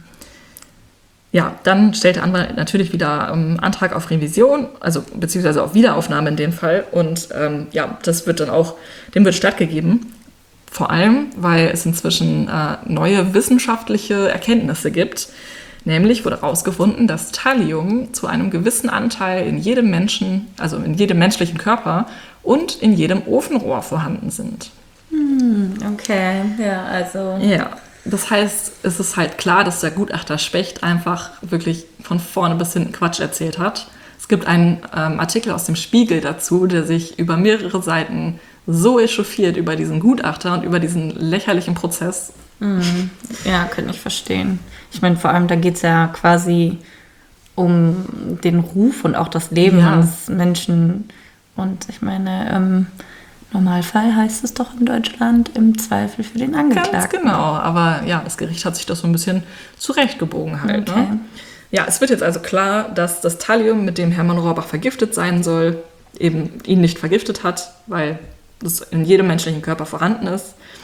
B: Ja, dann stellt der Anwalt natürlich wieder ähm, Antrag auf Revision, also beziehungsweise auf Wiederaufnahme in dem Fall. Und ähm, ja, das wird dann auch, dem wird stattgegeben. Vor allem, weil es inzwischen äh, neue wissenschaftliche Erkenntnisse gibt. Nämlich wurde herausgefunden, dass Thallium zu einem gewissen Anteil in jedem Menschen, also in jedem menschlichen Körper und in jedem Ofenrohr vorhanden sind.
D: Hm, okay, ja, also.
B: Ja, das heißt, es ist halt klar, dass der Gutachter Specht einfach wirklich von vorne bis hinten Quatsch erzählt hat. Es gibt einen ähm, Artikel aus dem Spiegel dazu, der sich über mehrere Seiten so echauffiert über diesen Gutachter und über diesen lächerlichen Prozess.
D: Mhm. Ja, könnte ich verstehen. Ich meine, vor allem, da geht es ja quasi um den Ruf und auch das Leben
B: Ja.
D: eines Menschen. Und ich meine, im Normalfall heißt es doch in Deutschland im Zweifel für den Angeklagten.
B: Ganz genau, aber ja, das Gericht hat sich das so ein bisschen zurechtgebogen halt.
D: Okay.
B: Ne? Ja, es wird jetzt also klar, dass das Thallium, mit dem Hermann Rohrbach vergiftet sein soll, eben ihn nicht vergiftet hat, weil das in jedem menschlichen Körper vorhanden ist.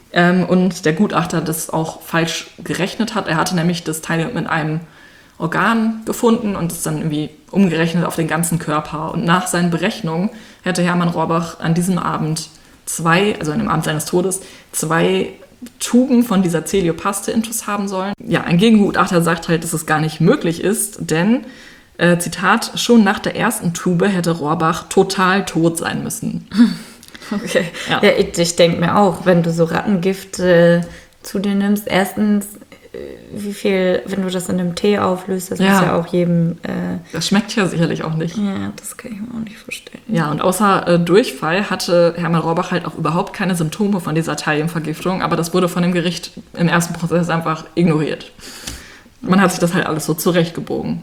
B: Ähm, und der Gutachter das auch falsch gerechnet hat. Er hatte nämlich das Teil mit einem Organ gefunden und es dann irgendwie umgerechnet auf den ganzen Körper. Und nach seinen Berechnungen hätte Hermann Rohrbach an diesem Abend zwei, also an dem Abend seines Todes, zwei Tuben von dieser Celiopaste-Intus haben sollen. Ja, ein Gegengutachter sagt halt, dass es gar nicht möglich ist, denn, äh, Zitat, schon nach der ersten Tube hätte Rohrbach total tot sein müssen.
D: Okay.
B: Ja.
D: Ja, ich, ich denke mir auch, wenn du so Rattengift äh, zu dir nimmst, erstens, äh, wie viel, wenn du das in einem Tee auflöst, das
B: Ja.
D: muss ja auch jedem... Äh,
B: Das schmeckt ja sicherlich auch nicht.
D: ja, das kann ich mir auch nicht vorstellen.
B: Ja, und außer äh, Durchfall hatte Hermann Rohrbach halt auch überhaupt keine Symptome von dieser Thalliumvergiftung, aber das wurde von dem Gericht im ersten Prozess einfach ignoriert. Man hat sich das halt alles so zurechtgebogen.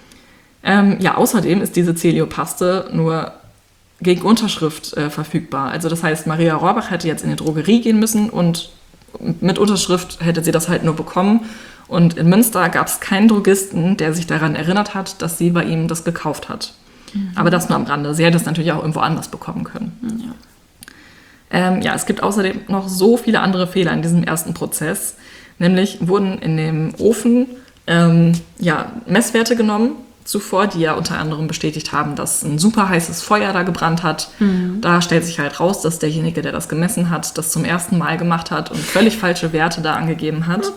B: Ähm, ja, außerdem ist diese Celiopaste nur gegen Unterschrift äh, verfügbar. Also das heißt, Maria Rohrbach hätte jetzt in die Drogerie gehen müssen und mit Unterschrift hätte sie das halt nur bekommen. Und in Münster gab es keinen Drogisten, der sich daran erinnert hat, dass sie bei ihm das gekauft hat. Mhm. Aber das nur am Rande. Sie hätte es natürlich auch irgendwo anders bekommen können.
D: Ja.
B: Ähm, ja, es gibt außerdem noch so viele andere Fehler in diesem ersten Prozess. Nämlich wurden in dem Ofen ähm, ja, Messwerte genommen zuvor, die ja unter anderem bestätigt haben, dass ein super heißes Feuer da gebrannt hat. Mhm. Da stellt sich halt raus, dass derjenige, der das gemessen hat, das zum ersten Mal gemacht hat und völlig falsche Werte da angegeben hat.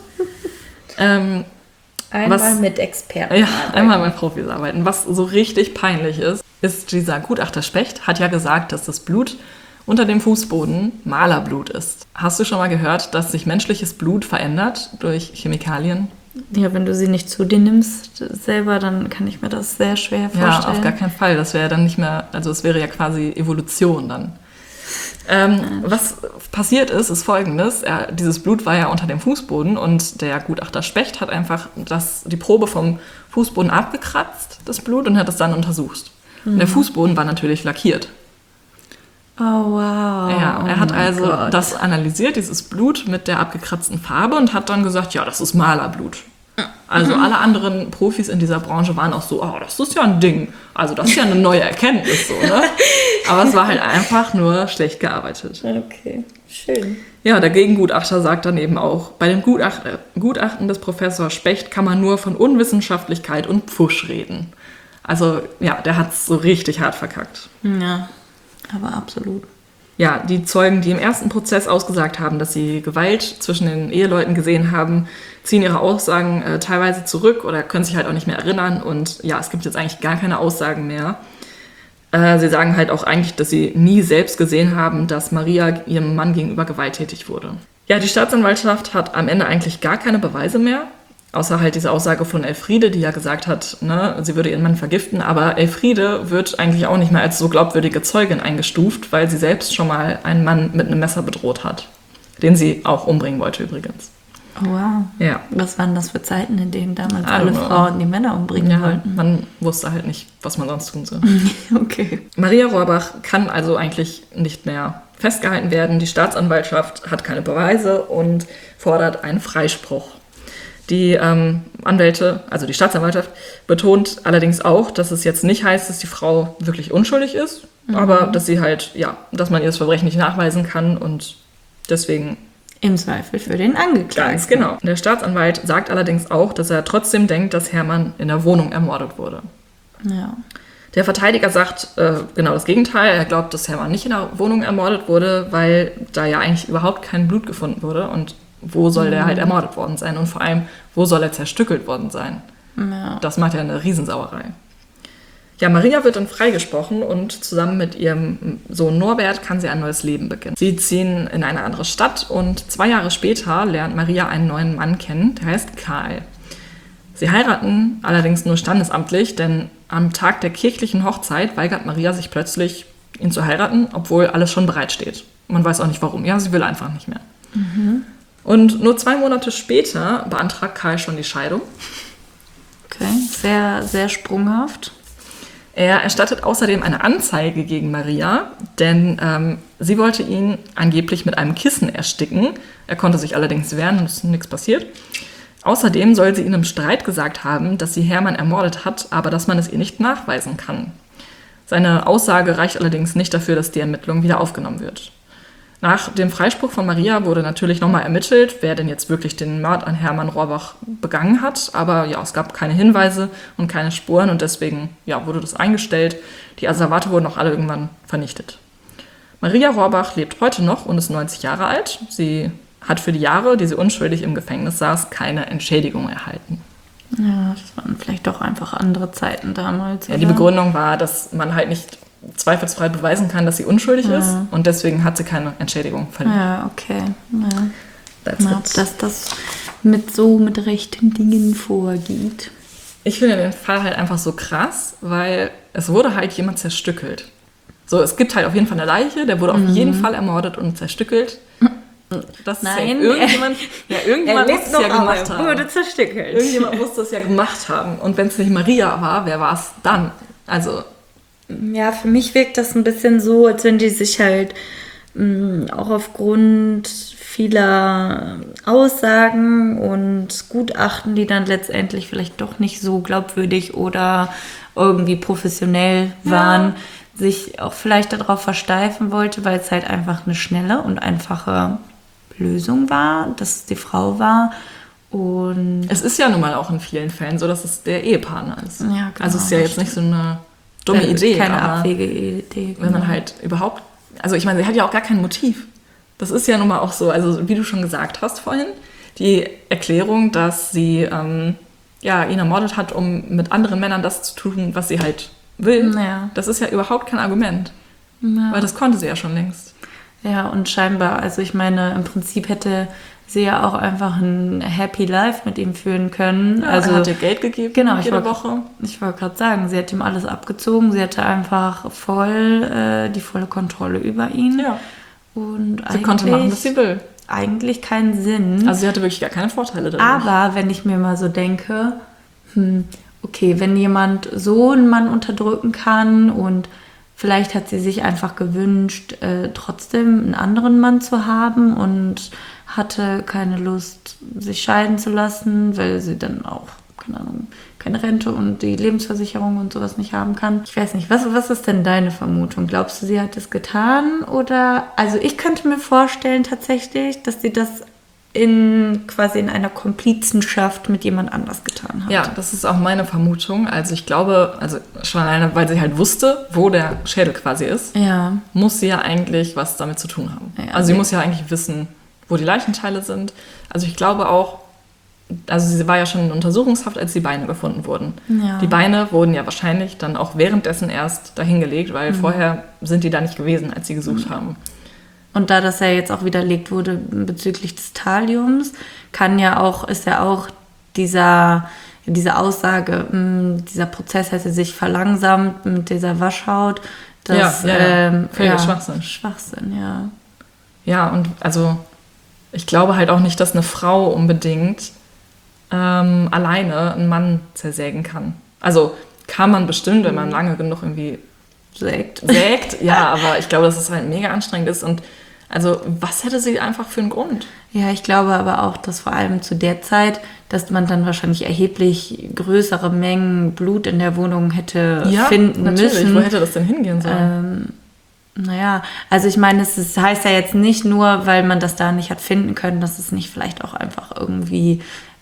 B: ähm,
D: Einmal
B: was,
D: mit Experten
B: Ja,
D: arbeiten.
B: einmal mit Profis arbeiten. Was so richtig peinlich ist, ist, dieser Gutachter Specht hat ja gesagt, dass das Blut unter dem Fußboden Malerblut ist. Hast du schon mal gehört, dass sich menschliches Blut verändert durch Chemikalien?
D: Ja, wenn du sie nicht zu dir nimmst selber, dann kann ich mir das sehr schwer vorstellen.
B: Ja, auf gar keinen Fall. Das wäre dann nicht mehr, also es wäre ja quasi Evolution dann. Ähm, was passiert ist, ist Folgendes. Er, dieses Blut war ja unter dem Fußboden und der Gutachter Specht hat einfach das, die Probe vom Fußboden abgekratzt, das Blut, und hat es dann untersucht. Mhm. Und der Fußboden war natürlich lackiert.
D: Oh, wow.
B: Ja, er
D: oh
B: hat also
D: Gott.
B: das analysiert, dieses Blut mit der abgekratzten Farbe, und hat dann gesagt, ja, das ist Malerblut. Also alle anderen Profis in dieser Branche waren auch so, oh, das ist ja ein Ding. Also das ist ja eine neue Erkenntnis, so, ne? Aber es war halt einfach nur schlecht gearbeitet.
D: Okay, schön.
B: Ja, der Gegengutachter sagt dann eben auch, bei dem Gutacht, äh, Gutachten des Professors Specht kann man nur von Unwissenschaftlichkeit und Pfusch reden. Also ja, der hat es so richtig hart verkackt.
D: Ja, aber absolut.
B: Ja, die Zeugen, die im ersten Prozess ausgesagt haben, dass sie Gewalt zwischen den Eheleuten gesehen haben, ziehen ihre Aussagen äh, teilweise zurück oder können sich halt auch nicht mehr erinnern. Und ja, es gibt jetzt eigentlich gar keine Aussagen mehr. Äh, sie sagen halt auch eigentlich, dass sie nie selbst gesehen haben, dass Maria ihrem Mann gegenüber gewalttätig wurde. Ja, die Staatsanwaltschaft hat am Ende eigentlich gar keine Beweise mehr. Außer halt diese Aussage von Elfriede, die ja gesagt hat, ne, sie würde ihren Mann vergiften. Aber Elfriede wird eigentlich auch nicht mehr als so glaubwürdige Zeugin eingestuft, weil sie selbst schon mal einen Mann mit einem Messer bedroht hat. Den sie auch umbringen wollte übrigens.
D: Oh, wow.
B: Ja.
D: Was waren das für Zeiten, in denen damals
B: I don't
D: alle
B: know.
D: Frauen die Männer umbringen
B: Ja,
D: wollten?
B: man wusste halt nicht, was man sonst tun soll.
D: Okay.
B: Maria Rohrbach kann also eigentlich nicht mehr festgehalten werden. Die Staatsanwaltschaft hat keine Beweise und fordert einen Freispruch. Die ähm, Anwälte, also die Staatsanwaltschaft, betont allerdings auch, dass es jetzt nicht heißt, dass die Frau wirklich unschuldig ist, mhm. aber dass sie halt, ja, dass man ihr das Verbrechen nicht nachweisen kann und deswegen...
D: Im Zweifel für den Angeklagten.
B: Ganz genau. Der Staatsanwalt sagt allerdings auch, dass er trotzdem denkt, dass Hermann in der Wohnung ermordet wurde.
D: Ja.
B: Der Verteidiger sagt äh, genau das Gegenteil. Er glaubt, dass Hermann nicht in der Wohnung ermordet wurde, weil da ja eigentlich überhaupt kein Blut gefunden wurde. Und wo soll mhm. der halt ermordet worden sein? Und vor allem, wo soll er zerstückelt worden sein?
D: Ja.
B: Das macht ja eine Riesensauerei. Ja, Maria wird dann freigesprochen und zusammen mit ihrem Sohn Norbert kann sie ein neues Leben beginnen. Sie ziehen in eine andere Stadt und zwei Jahre später lernt Maria einen neuen Mann kennen, der heißt Karl. Sie heiraten allerdings nur standesamtlich, denn am Tag der kirchlichen Hochzeit weigert Maria sich plötzlich, ihn zu heiraten, obwohl alles schon bereitsteht. Man weiß auch nicht warum. Ja, sie will einfach nicht mehr. Mhm. Und nur zwei Monate später beantragt Karl schon die Scheidung.
D: Okay, sehr, sehr sprunghaft.
B: Er erstattet außerdem eine Anzeige gegen Maria, denn ähm, sie wollte ihn angeblich mit einem Kissen ersticken. Er konnte sich allerdings wehren und es ist nichts passiert. Außerdem soll sie ihn im Streit gesagt haben, dass sie Hermann ermordet hat, aber dass man es ihr nicht nachweisen kann. Seine Aussage reicht allerdings nicht dafür, dass die Ermittlung wieder aufgenommen wird. Nach dem Freispruch von Maria wurde natürlich nochmal ermittelt, wer denn jetzt wirklich den Mord an Hermann Rohrbach begangen hat. Aber ja, es gab keine Hinweise und keine Spuren und deswegen ja, wurde das eingestellt. Die Asservate wurden auch alle irgendwann vernichtet. Maria Rohrbach lebt heute noch und ist neunzig Jahre alt. Sie hat für die Jahre, die sie unschuldig im Gefängnis saß, keine Entschädigung erhalten.
D: Ja, das waren vielleicht doch einfach andere Zeiten damals.
B: Ja, die Begründung war, dass man halt nicht zweifelsfrei beweisen kann, dass sie unschuldig ja. ist und deswegen hat sie keine Entschädigung verdient.
D: Ja, okay. Ja.
B: That's
D: Na,
B: it.
D: dass das mit so mit rechten Dingen vorgeht.
B: Ich finde den Fall halt einfach so krass, weil es wurde halt jemand zerstückelt. So, es gibt halt auf jeden Fall eine Leiche, der wurde mhm. auf jeden Fall ermordet und zerstückelt. Das
D: Nein,
B: ist ja irgendjemand, ja, irgendjemand
D: er
B: muss es ja gemacht haben.
D: wurde zerstückelt.
B: Irgendjemand muss das ja gemacht haben. Und wenn es nicht Maria war, wer war es dann? Also
D: ja, für mich wirkt das ein bisschen so, als wenn die sich halt mh, auch aufgrund vieler Aussagen und Gutachten, die dann letztendlich vielleicht doch nicht so glaubwürdig oder irgendwie professionell waren, ja. sich auch vielleicht darauf versteifen wollte, weil es halt einfach eine schnelle und einfache Lösung war, dass es die Frau war. Und
B: es ist ja nun mal auch in vielen Fällen so, dass es der Ehepartner ist.
D: Ja, genau,
B: also es ist ja jetzt nicht so eine dumme Idee.
D: Keine
B: aber
D: abwegige Idee.
B: Wenn man halt überhaupt, also ich meine, sie hat ja auch gar kein Motiv. Das ist ja nun mal auch so, also wie du schon gesagt hast vorhin, die Erklärung, dass sie ähm, ja, ihn ermordet hat, um mit anderen Männern das zu tun, was sie halt will,
D: ja.
B: das ist ja überhaupt kein Argument. Ja. Weil das konnte sie ja schon längst.
D: Ja, und scheinbar, also ich meine, im Prinzip hätte sie ja auch einfach ein Happy Life mit ihm führen können.
B: Ja,
D: also,
B: er hat ihr Geld gegeben,
D: genau,
B: jede
D: ich wollt,
B: Woche.
D: Ich wollte gerade sagen, sie hat ihm alles abgezogen, sie hatte einfach voll äh, die volle Kontrolle über ihn.
B: Ja.
D: Und
B: sie konnte machen, was sie will.
D: Eigentlich keinen Sinn.
B: Also sie hatte wirklich gar keine Vorteile dadurch.
D: Aber wenn ich mir mal so denke, hm, okay, wenn jemand so einen Mann unterdrücken kann und vielleicht hat sie sich einfach gewünscht, äh, trotzdem einen anderen Mann zu haben und hatte keine Lust, sich scheiden zu lassen, weil sie dann auch, keine Ahnung, keine Rente und die Lebensversicherung und sowas nicht haben kann. Ich weiß nicht, was, was ist denn deine Vermutung? Glaubst du, sie hat es getan? Oder, also ich könnte mir vorstellen tatsächlich, dass sie das in quasi in einer Komplizenschaft mit jemand anders getan hat.
B: Ja, das ist auch meine Vermutung. Also ich glaube, also schon alleine, weil sie halt wusste, wo der Schädel quasi ist,
D: ja.
B: muss sie ja eigentlich was damit zu tun haben.
D: Ja,
B: also sie muss ja eigentlich wissen, wo die Leichenteile sind. Also ich glaube auch, also sie war ja schon in Untersuchungshaft, als die Beine gefunden wurden.
D: Ja.
B: Die Beine wurden ja wahrscheinlich dann auch währenddessen erst dahingelegt, weil mhm. vorher sind die da nicht gewesen, als sie gesucht mhm. haben.
D: Und da das ja jetzt auch widerlegt wurde bezüglich des Thalliums, kann ja auch, ist ja auch dieser, diese Aussage, mh, dieser Prozess hätte sich verlangsamt mit dieser Waschhaut. Das,
B: ja, ja, ja.
D: Ähm,
B: Völliger
D: ja,
B: Schwachsinn.
D: Schwachsinn, ja.
B: Ja, und also ich glaube halt auch nicht, dass eine Frau unbedingt ähm, alleine einen Mann zersägen kann. Also kann man bestimmt, wenn man lange genug irgendwie
D: sägt.
B: sägt, ja, aber ich glaube, dass es halt mega anstrengend ist und also was hätte sie einfach für einen Grund?
D: Ja, ich glaube aber auch, dass vor allem zu der Zeit, dass man dann wahrscheinlich erheblich größere Mengen Blut in der Wohnung hätte
B: ja,
D: finden
B: natürlich.
D: müssen.
B: Wo hätte das denn hingehen sollen?
D: Ähm, naja, also ich meine, es ist, heißt ja jetzt nicht nur, weil man das da nicht hat finden können, dass es nicht vielleicht auch einfach irgendwie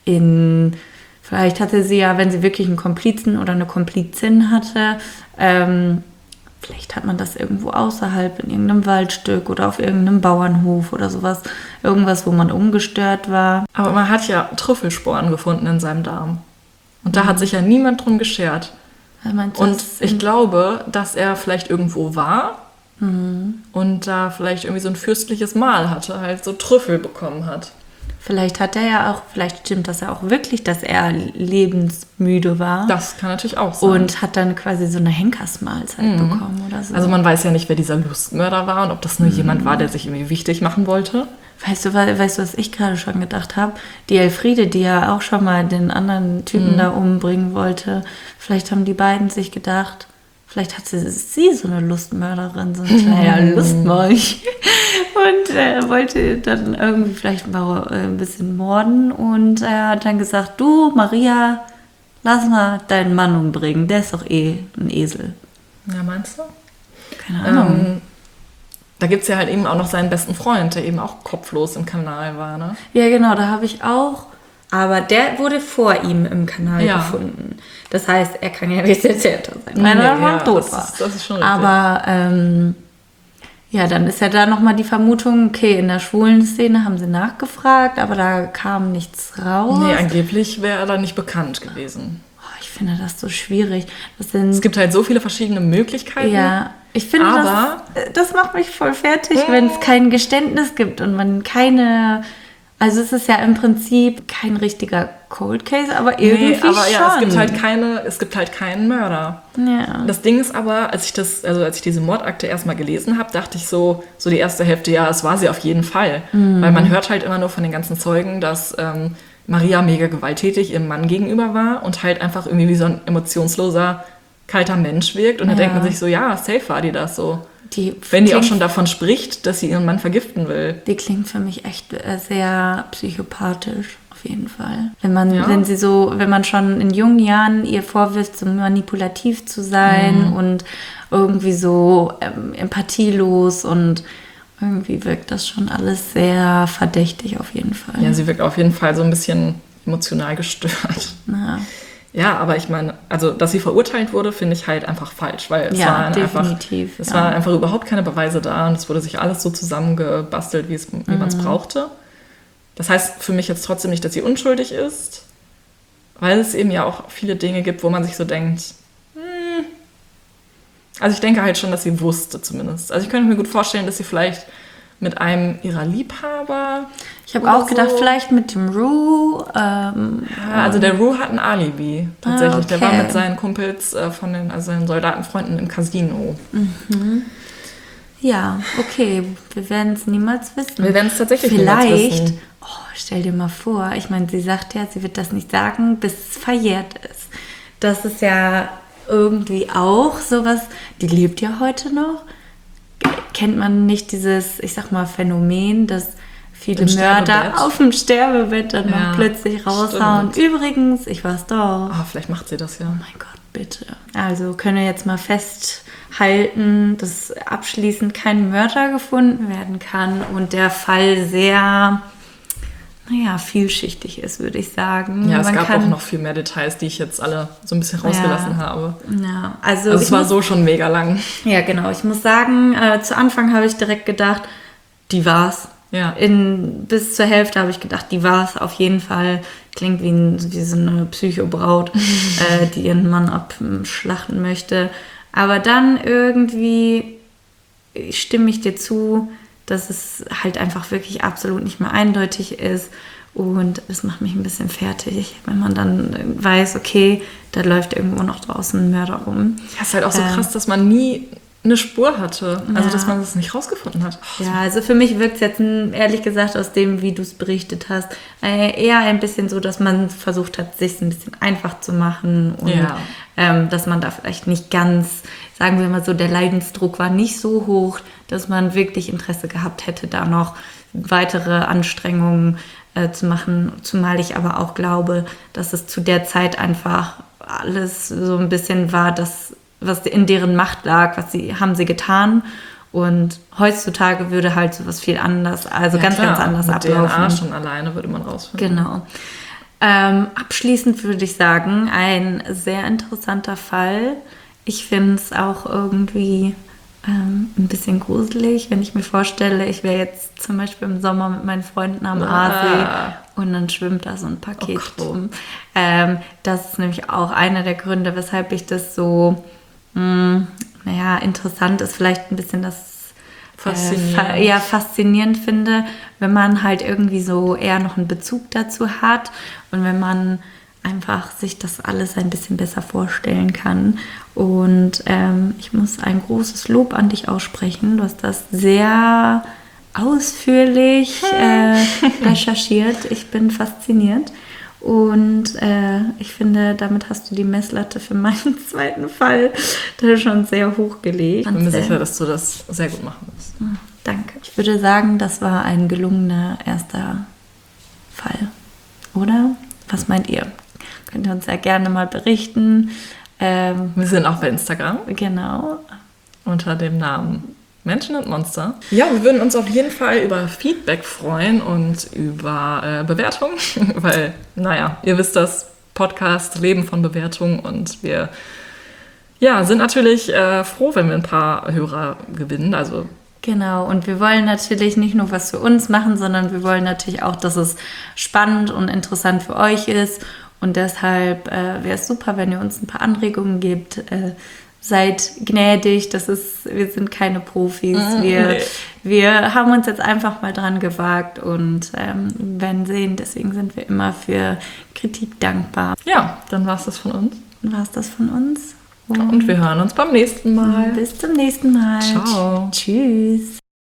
D: in, vielleicht hatte sie ja, wenn sie wirklich einen Komplizen oder eine Komplizin hatte, ähm, vielleicht hat man das irgendwo außerhalb in irgendeinem Waldstück oder auf irgendeinem Bauernhof oder sowas. Irgendwas, wo man ungestört war.
B: Aber man hat ja Trüffelsporen gefunden in seinem Darm. Und da mhm. hat sich ja niemand drum geschert. Und ich glaube, dass er vielleicht irgendwo war mhm. und da vielleicht irgendwie so ein fürstliches Mahl hatte, halt so Trüffel bekommen hat.
D: Vielleicht hat er ja auch, vielleicht stimmt das ja auch wirklich, dass er lebensmüde war.
B: Das kann natürlich auch sein.
D: Und hat dann quasi so eine Henkersmahlzeit mhm. bekommen oder so.
B: Also man weiß ja nicht, wer dieser Lustmörder war und ob das nur mhm. jemand war, der sich irgendwie wichtig machen wollte.
D: Weißt du, weißt du, was ich gerade schon gedacht habe? Die Elfriede, die ja auch schon mal den anderen Typen mhm. da umbringen wollte, vielleicht haben die beiden sich gedacht, vielleicht hat sie, sie so eine Lustmörderin, so ein kleiner Lustmolch. Und er äh, wollte dann irgendwie vielleicht mal äh, ein bisschen morden. Und er hat dann gesagt, du, Maria, lass mal deinen Mann umbringen. Der ist doch eh ein Esel.
B: Ja, meinst du?
D: Keine Ahnung. Ähm,
B: Da gibt es ja halt eben auch noch seinen besten Freund, der eben auch kopflos im Kanal war, ne?
D: Ja, genau, da habe ich auch. Aber der wurde vor ihm im Kanal
B: Ja.
D: gefunden. Das heißt, er kann ja nicht der Täter sein, weil
B: Nee,
D: er schon
B: ja,
D: tot
B: das
D: war.
B: ist- das ist schon richtig.
D: Aber ähm, ja, dann ist ja da nochmal die Vermutung, okay, in der schwulen Szene haben sie nachgefragt, aber da kam nichts raus.
B: Nee, angeblich wäre er da nicht bekannt gewesen.
D: Oh, ich finde das so schwierig. Das sind,
B: Es gibt halt so viele verschiedene Möglichkeiten.
D: ja, ich finde,
B: Aber-
D: das, äh, das macht mich voll fertig, wenn es kein Geständnis gibt und man keine... Also es ist ja im Prinzip kein richtiger Cold Case, aber irgendwie
B: Nee, aber
D: schon.
B: ja, es gibt halt keine, es gibt halt keinen Mörder.
D: Ja.
B: Das Ding ist aber, als ich das, also als ich diese Mordakte erstmal gelesen habe, dachte ich so, so die erste Hälfte, ja, es war sie auf jeden Fall.
D: Mhm.
B: Weil man hört halt immer nur von den ganzen Zeugen, dass ähm, Maria mega gewalttätig ihrem Mann gegenüber war und halt einfach irgendwie wie so ein emotionsloser, kalter Mensch wirkt. Und dann
D: Ja.
B: denkt man sich so, ja, safe war die das so.
D: Die
B: Wenn die auch
D: klingt-
B: schon davon spricht, dass sie ihren Mann vergiften will.
D: Die klingt für mich echt äh, sehr psychopathisch, auf jeden Fall. Wenn man,
B: Ja.
D: wenn sie so, wenn man schon in jungen Jahren ihr vorwirft, so manipulativ zu sein und irgendwie so ähm, empathielos und irgendwie wirkt das schon alles sehr verdächtig auf jeden Fall.
B: Ja, sie wirkt auf jeden Fall so ein bisschen emotional gestört.
D: Na,
B: Ja, aber ich meine, also, dass sie verurteilt wurde, finde ich halt einfach falsch, weil es
D: Ja,
B: waren einfach,
D: definitiv,
B: es
D: ja.
B: waren einfach überhaupt keine Beweise da und es wurde sich alles so zusammengebastelt, wie, es, wie man es
D: Mhm.
B: brauchte. Das heißt für mich jetzt trotzdem nicht, dass sie unschuldig ist, weil es eben ja auch viele Dinge gibt, wo man sich so denkt, hm, also ich denke halt schon, dass sie wusste zumindest. Also ich könnte mir gut vorstellen, dass sie vielleicht mit einem ihrer Liebhaber.
D: ich habe
B: oder
D: auch gedacht,
B: so-
D: vielleicht mit dem Rue. Ähm,
B: Ja, also der Rue hat ein Alibi tatsächlich.
D: Ah,
B: Der war
D: okay.
B: mit seinen Kumpels äh, von den, also seinen Soldatenfreunden im Casino.
D: ja, okay, wir werden es niemals wissen.
B: Wir werden es tatsächlich niemals
D: Vielleicht,
B: wissen.
D: oh, stell dir mal vor, ich meine, sie sagt ja, sie wird das nicht sagen, bis es verjährt ist. Das ist ja irgendwie auch sowas, die lebt ja heute noch. Kennt man nicht dieses, ich sag mal, Phänomen, dass viele
B: Im
D: Mörder
B: Sterbebett.
D: auf dem Sterbebett dann
B: Ja,
D: noch plötzlich raushauen.
B: stimmt.
D: Übrigens, ich war's doch.
B: Ah, vielleicht macht sie das ja.
D: Oh mein Gott, bitte. Also können wir jetzt mal festhalten, dass abschließend kein Mörder gefunden werden kann und der Fall sehr, naja, vielschichtig ist, würde ich sagen.
B: Ja, es
D: Man
B: gab
D: kann,
B: auch noch viel mehr Details, die ich jetzt alle so ein bisschen rausgelassen
D: Ja.
B: habe.
D: Ja, also,
B: Also
D: ich
B: es war
D: muss,
B: so schon mega lang.
D: ja, genau. Ich muss sagen, äh, zu Anfang habe ich direkt gedacht, die war's.
B: Ja.
D: In, bis zur Hälfte habe ich gedacht, die war's auf jeden Fall. Klingt wie, ein, wie so eine Psychobraut, äh, die ihren Mann abschlachten möchte. Aber dann irgendwie stimme ich dir zu, dass es halt einfach wirklich absolut nicht mehr eindeutig ist. Und es macht mich ein bisschen fertig, wenn man dann weiß, okay, da läuft irgendwo noch draußen ein Mörder rum.
B: Ja, ist halt auch so
D: Ähm,
B: krass, dass man nie eine Spur hatte. Also,
D: Ja.
B: dass man das nicht rausgefunden hat. Oh,
D: Ja, also für mich wirkt es jetzt mm, ehrlich gesagt aus dem, wie du es berichtet hast, äh, eher ein bisschen so, dass man versucht hat, sich ein bisschen einfach zu machen und
B: Ja.
D: ähm, dass man da vielleicht nicht ganz, sagen wir mal so, der Leidensdruck war nicht so hoch, dass man wirklich Interesse gehabt hätte, da noch weitere Anstrengungen äh, zu machen, zumal ich aber auch glaube, dass es zu der Zeit einfach alles so ein bisschen war, dass was in deren Macht lag, was sie haben sie getan. Und heutzutage würde halt sowas viel anders, also
B: ja,
D: ganz,
B: klar,
D: ganz anders
B: mit D N A
D: ablaufen.
B: schon alleine würde man rausfinden.
D: Genau. Ähm, abschließend würde ich sagen, ein sehr interessanter Fall. Ich finde es auch irgendwie ähm, ein bisschen gruselig, wenn ich mir vorstelle, ich wäre jetzt zum Beispiel im Sommer mit meinen Freunden am Aasee
B: Ah.
D: und dann schwimmt da so ein Paket
B: Oh Gott.
D: rum. Ähm, das ist nämlich auch einer der Gründe, weshalb ich das so, mh, naja, interessant ist, vielleicht ein bisschen das
B: Faszinierend.
D: Äh, fa- ja, faszinierend finde, wenn man halt irgendwie so eher noch einen Bezug dazu hat und wenn man einfach sich das alles ein bisschen besser vorstellen kann. Und ähm, ich muss ein großes Lob an dich aussprechen. Du hast das sehr ausführlich äh, recherchiert. Ich bin fasziniert. Und äh, ich finde, damit hast du die Messlatte für meinen zweiten Fall da schon sehr hoch gelegt.
B: Ich bin mir
D: Sehr-
B: sicher, dass du das sehr gut machen wirst.
D: Danke. Ich würde sagen, das war ein gelungener erster Fall. Oder? Was meint ihr? Könnt ihr uns ja gerne mal berichten. Ähm,
B: Wir sind auch bei Instagram
D: genau.
B: unter dem Namen Menschen und Monster. Ja, wir würden uns auf jeden Fall über Feedback freuen und über äh, Bewertungen, weil, naja, ihr wisst das, Podcast leben von Bewertungen und wir ja, sind natürlich äh, froh, wenn wir ein paar Hörer gewinnen. Also
D: Genau, und wir wollen natürlich nicht nur was für uns machen, sondern wir wollen natürlich auch, dass es spannend und interessant für euch ist. Und deshalb äh, wäre es super, wenn ihr uns ein paar Anregungen gebt. Äh, seid gnädig, das ist, wir sind keine Profis.
B: Mm,
D: wir,
B: nee.
D: wir haben uns jetzt einfach mal dran gewagt und ähm, werden sehen. Deswegen sind wir immer für Kritik dankbar.
B: ja, dann war es das von uns.
D: War es das von uns?
B: Und wir hören uns beim nächsten Mal.
D: Bis zum nächsten Mal.
B: Ciao.
D: Tschüss.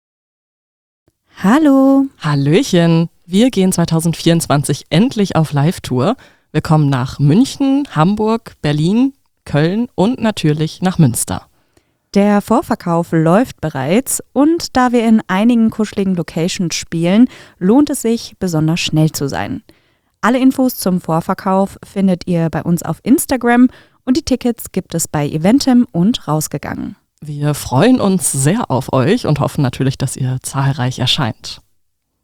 A: Hallo.
E: Hallöchen, wir gehen zwanzig vierundzwanzig endlich auf Live-Tour. Wir kommen nach München, Hamburg, Berlin, Köln und natürlich nach Münster.
A: Der Vorverkauf läuft bereits und da wir in einigen kuscheligen Locations spielen, lohnt es sich, besonders schnell zu sein. Alle Infos zum Vorverkauf findet ihr bei uns auf Instagram und die Tickets gibt es bei Eventim und Rausgegangen.
E: Wir freuen uns sehr auf euch und hoffen natürlich, dass ihr zahlreich erscheint.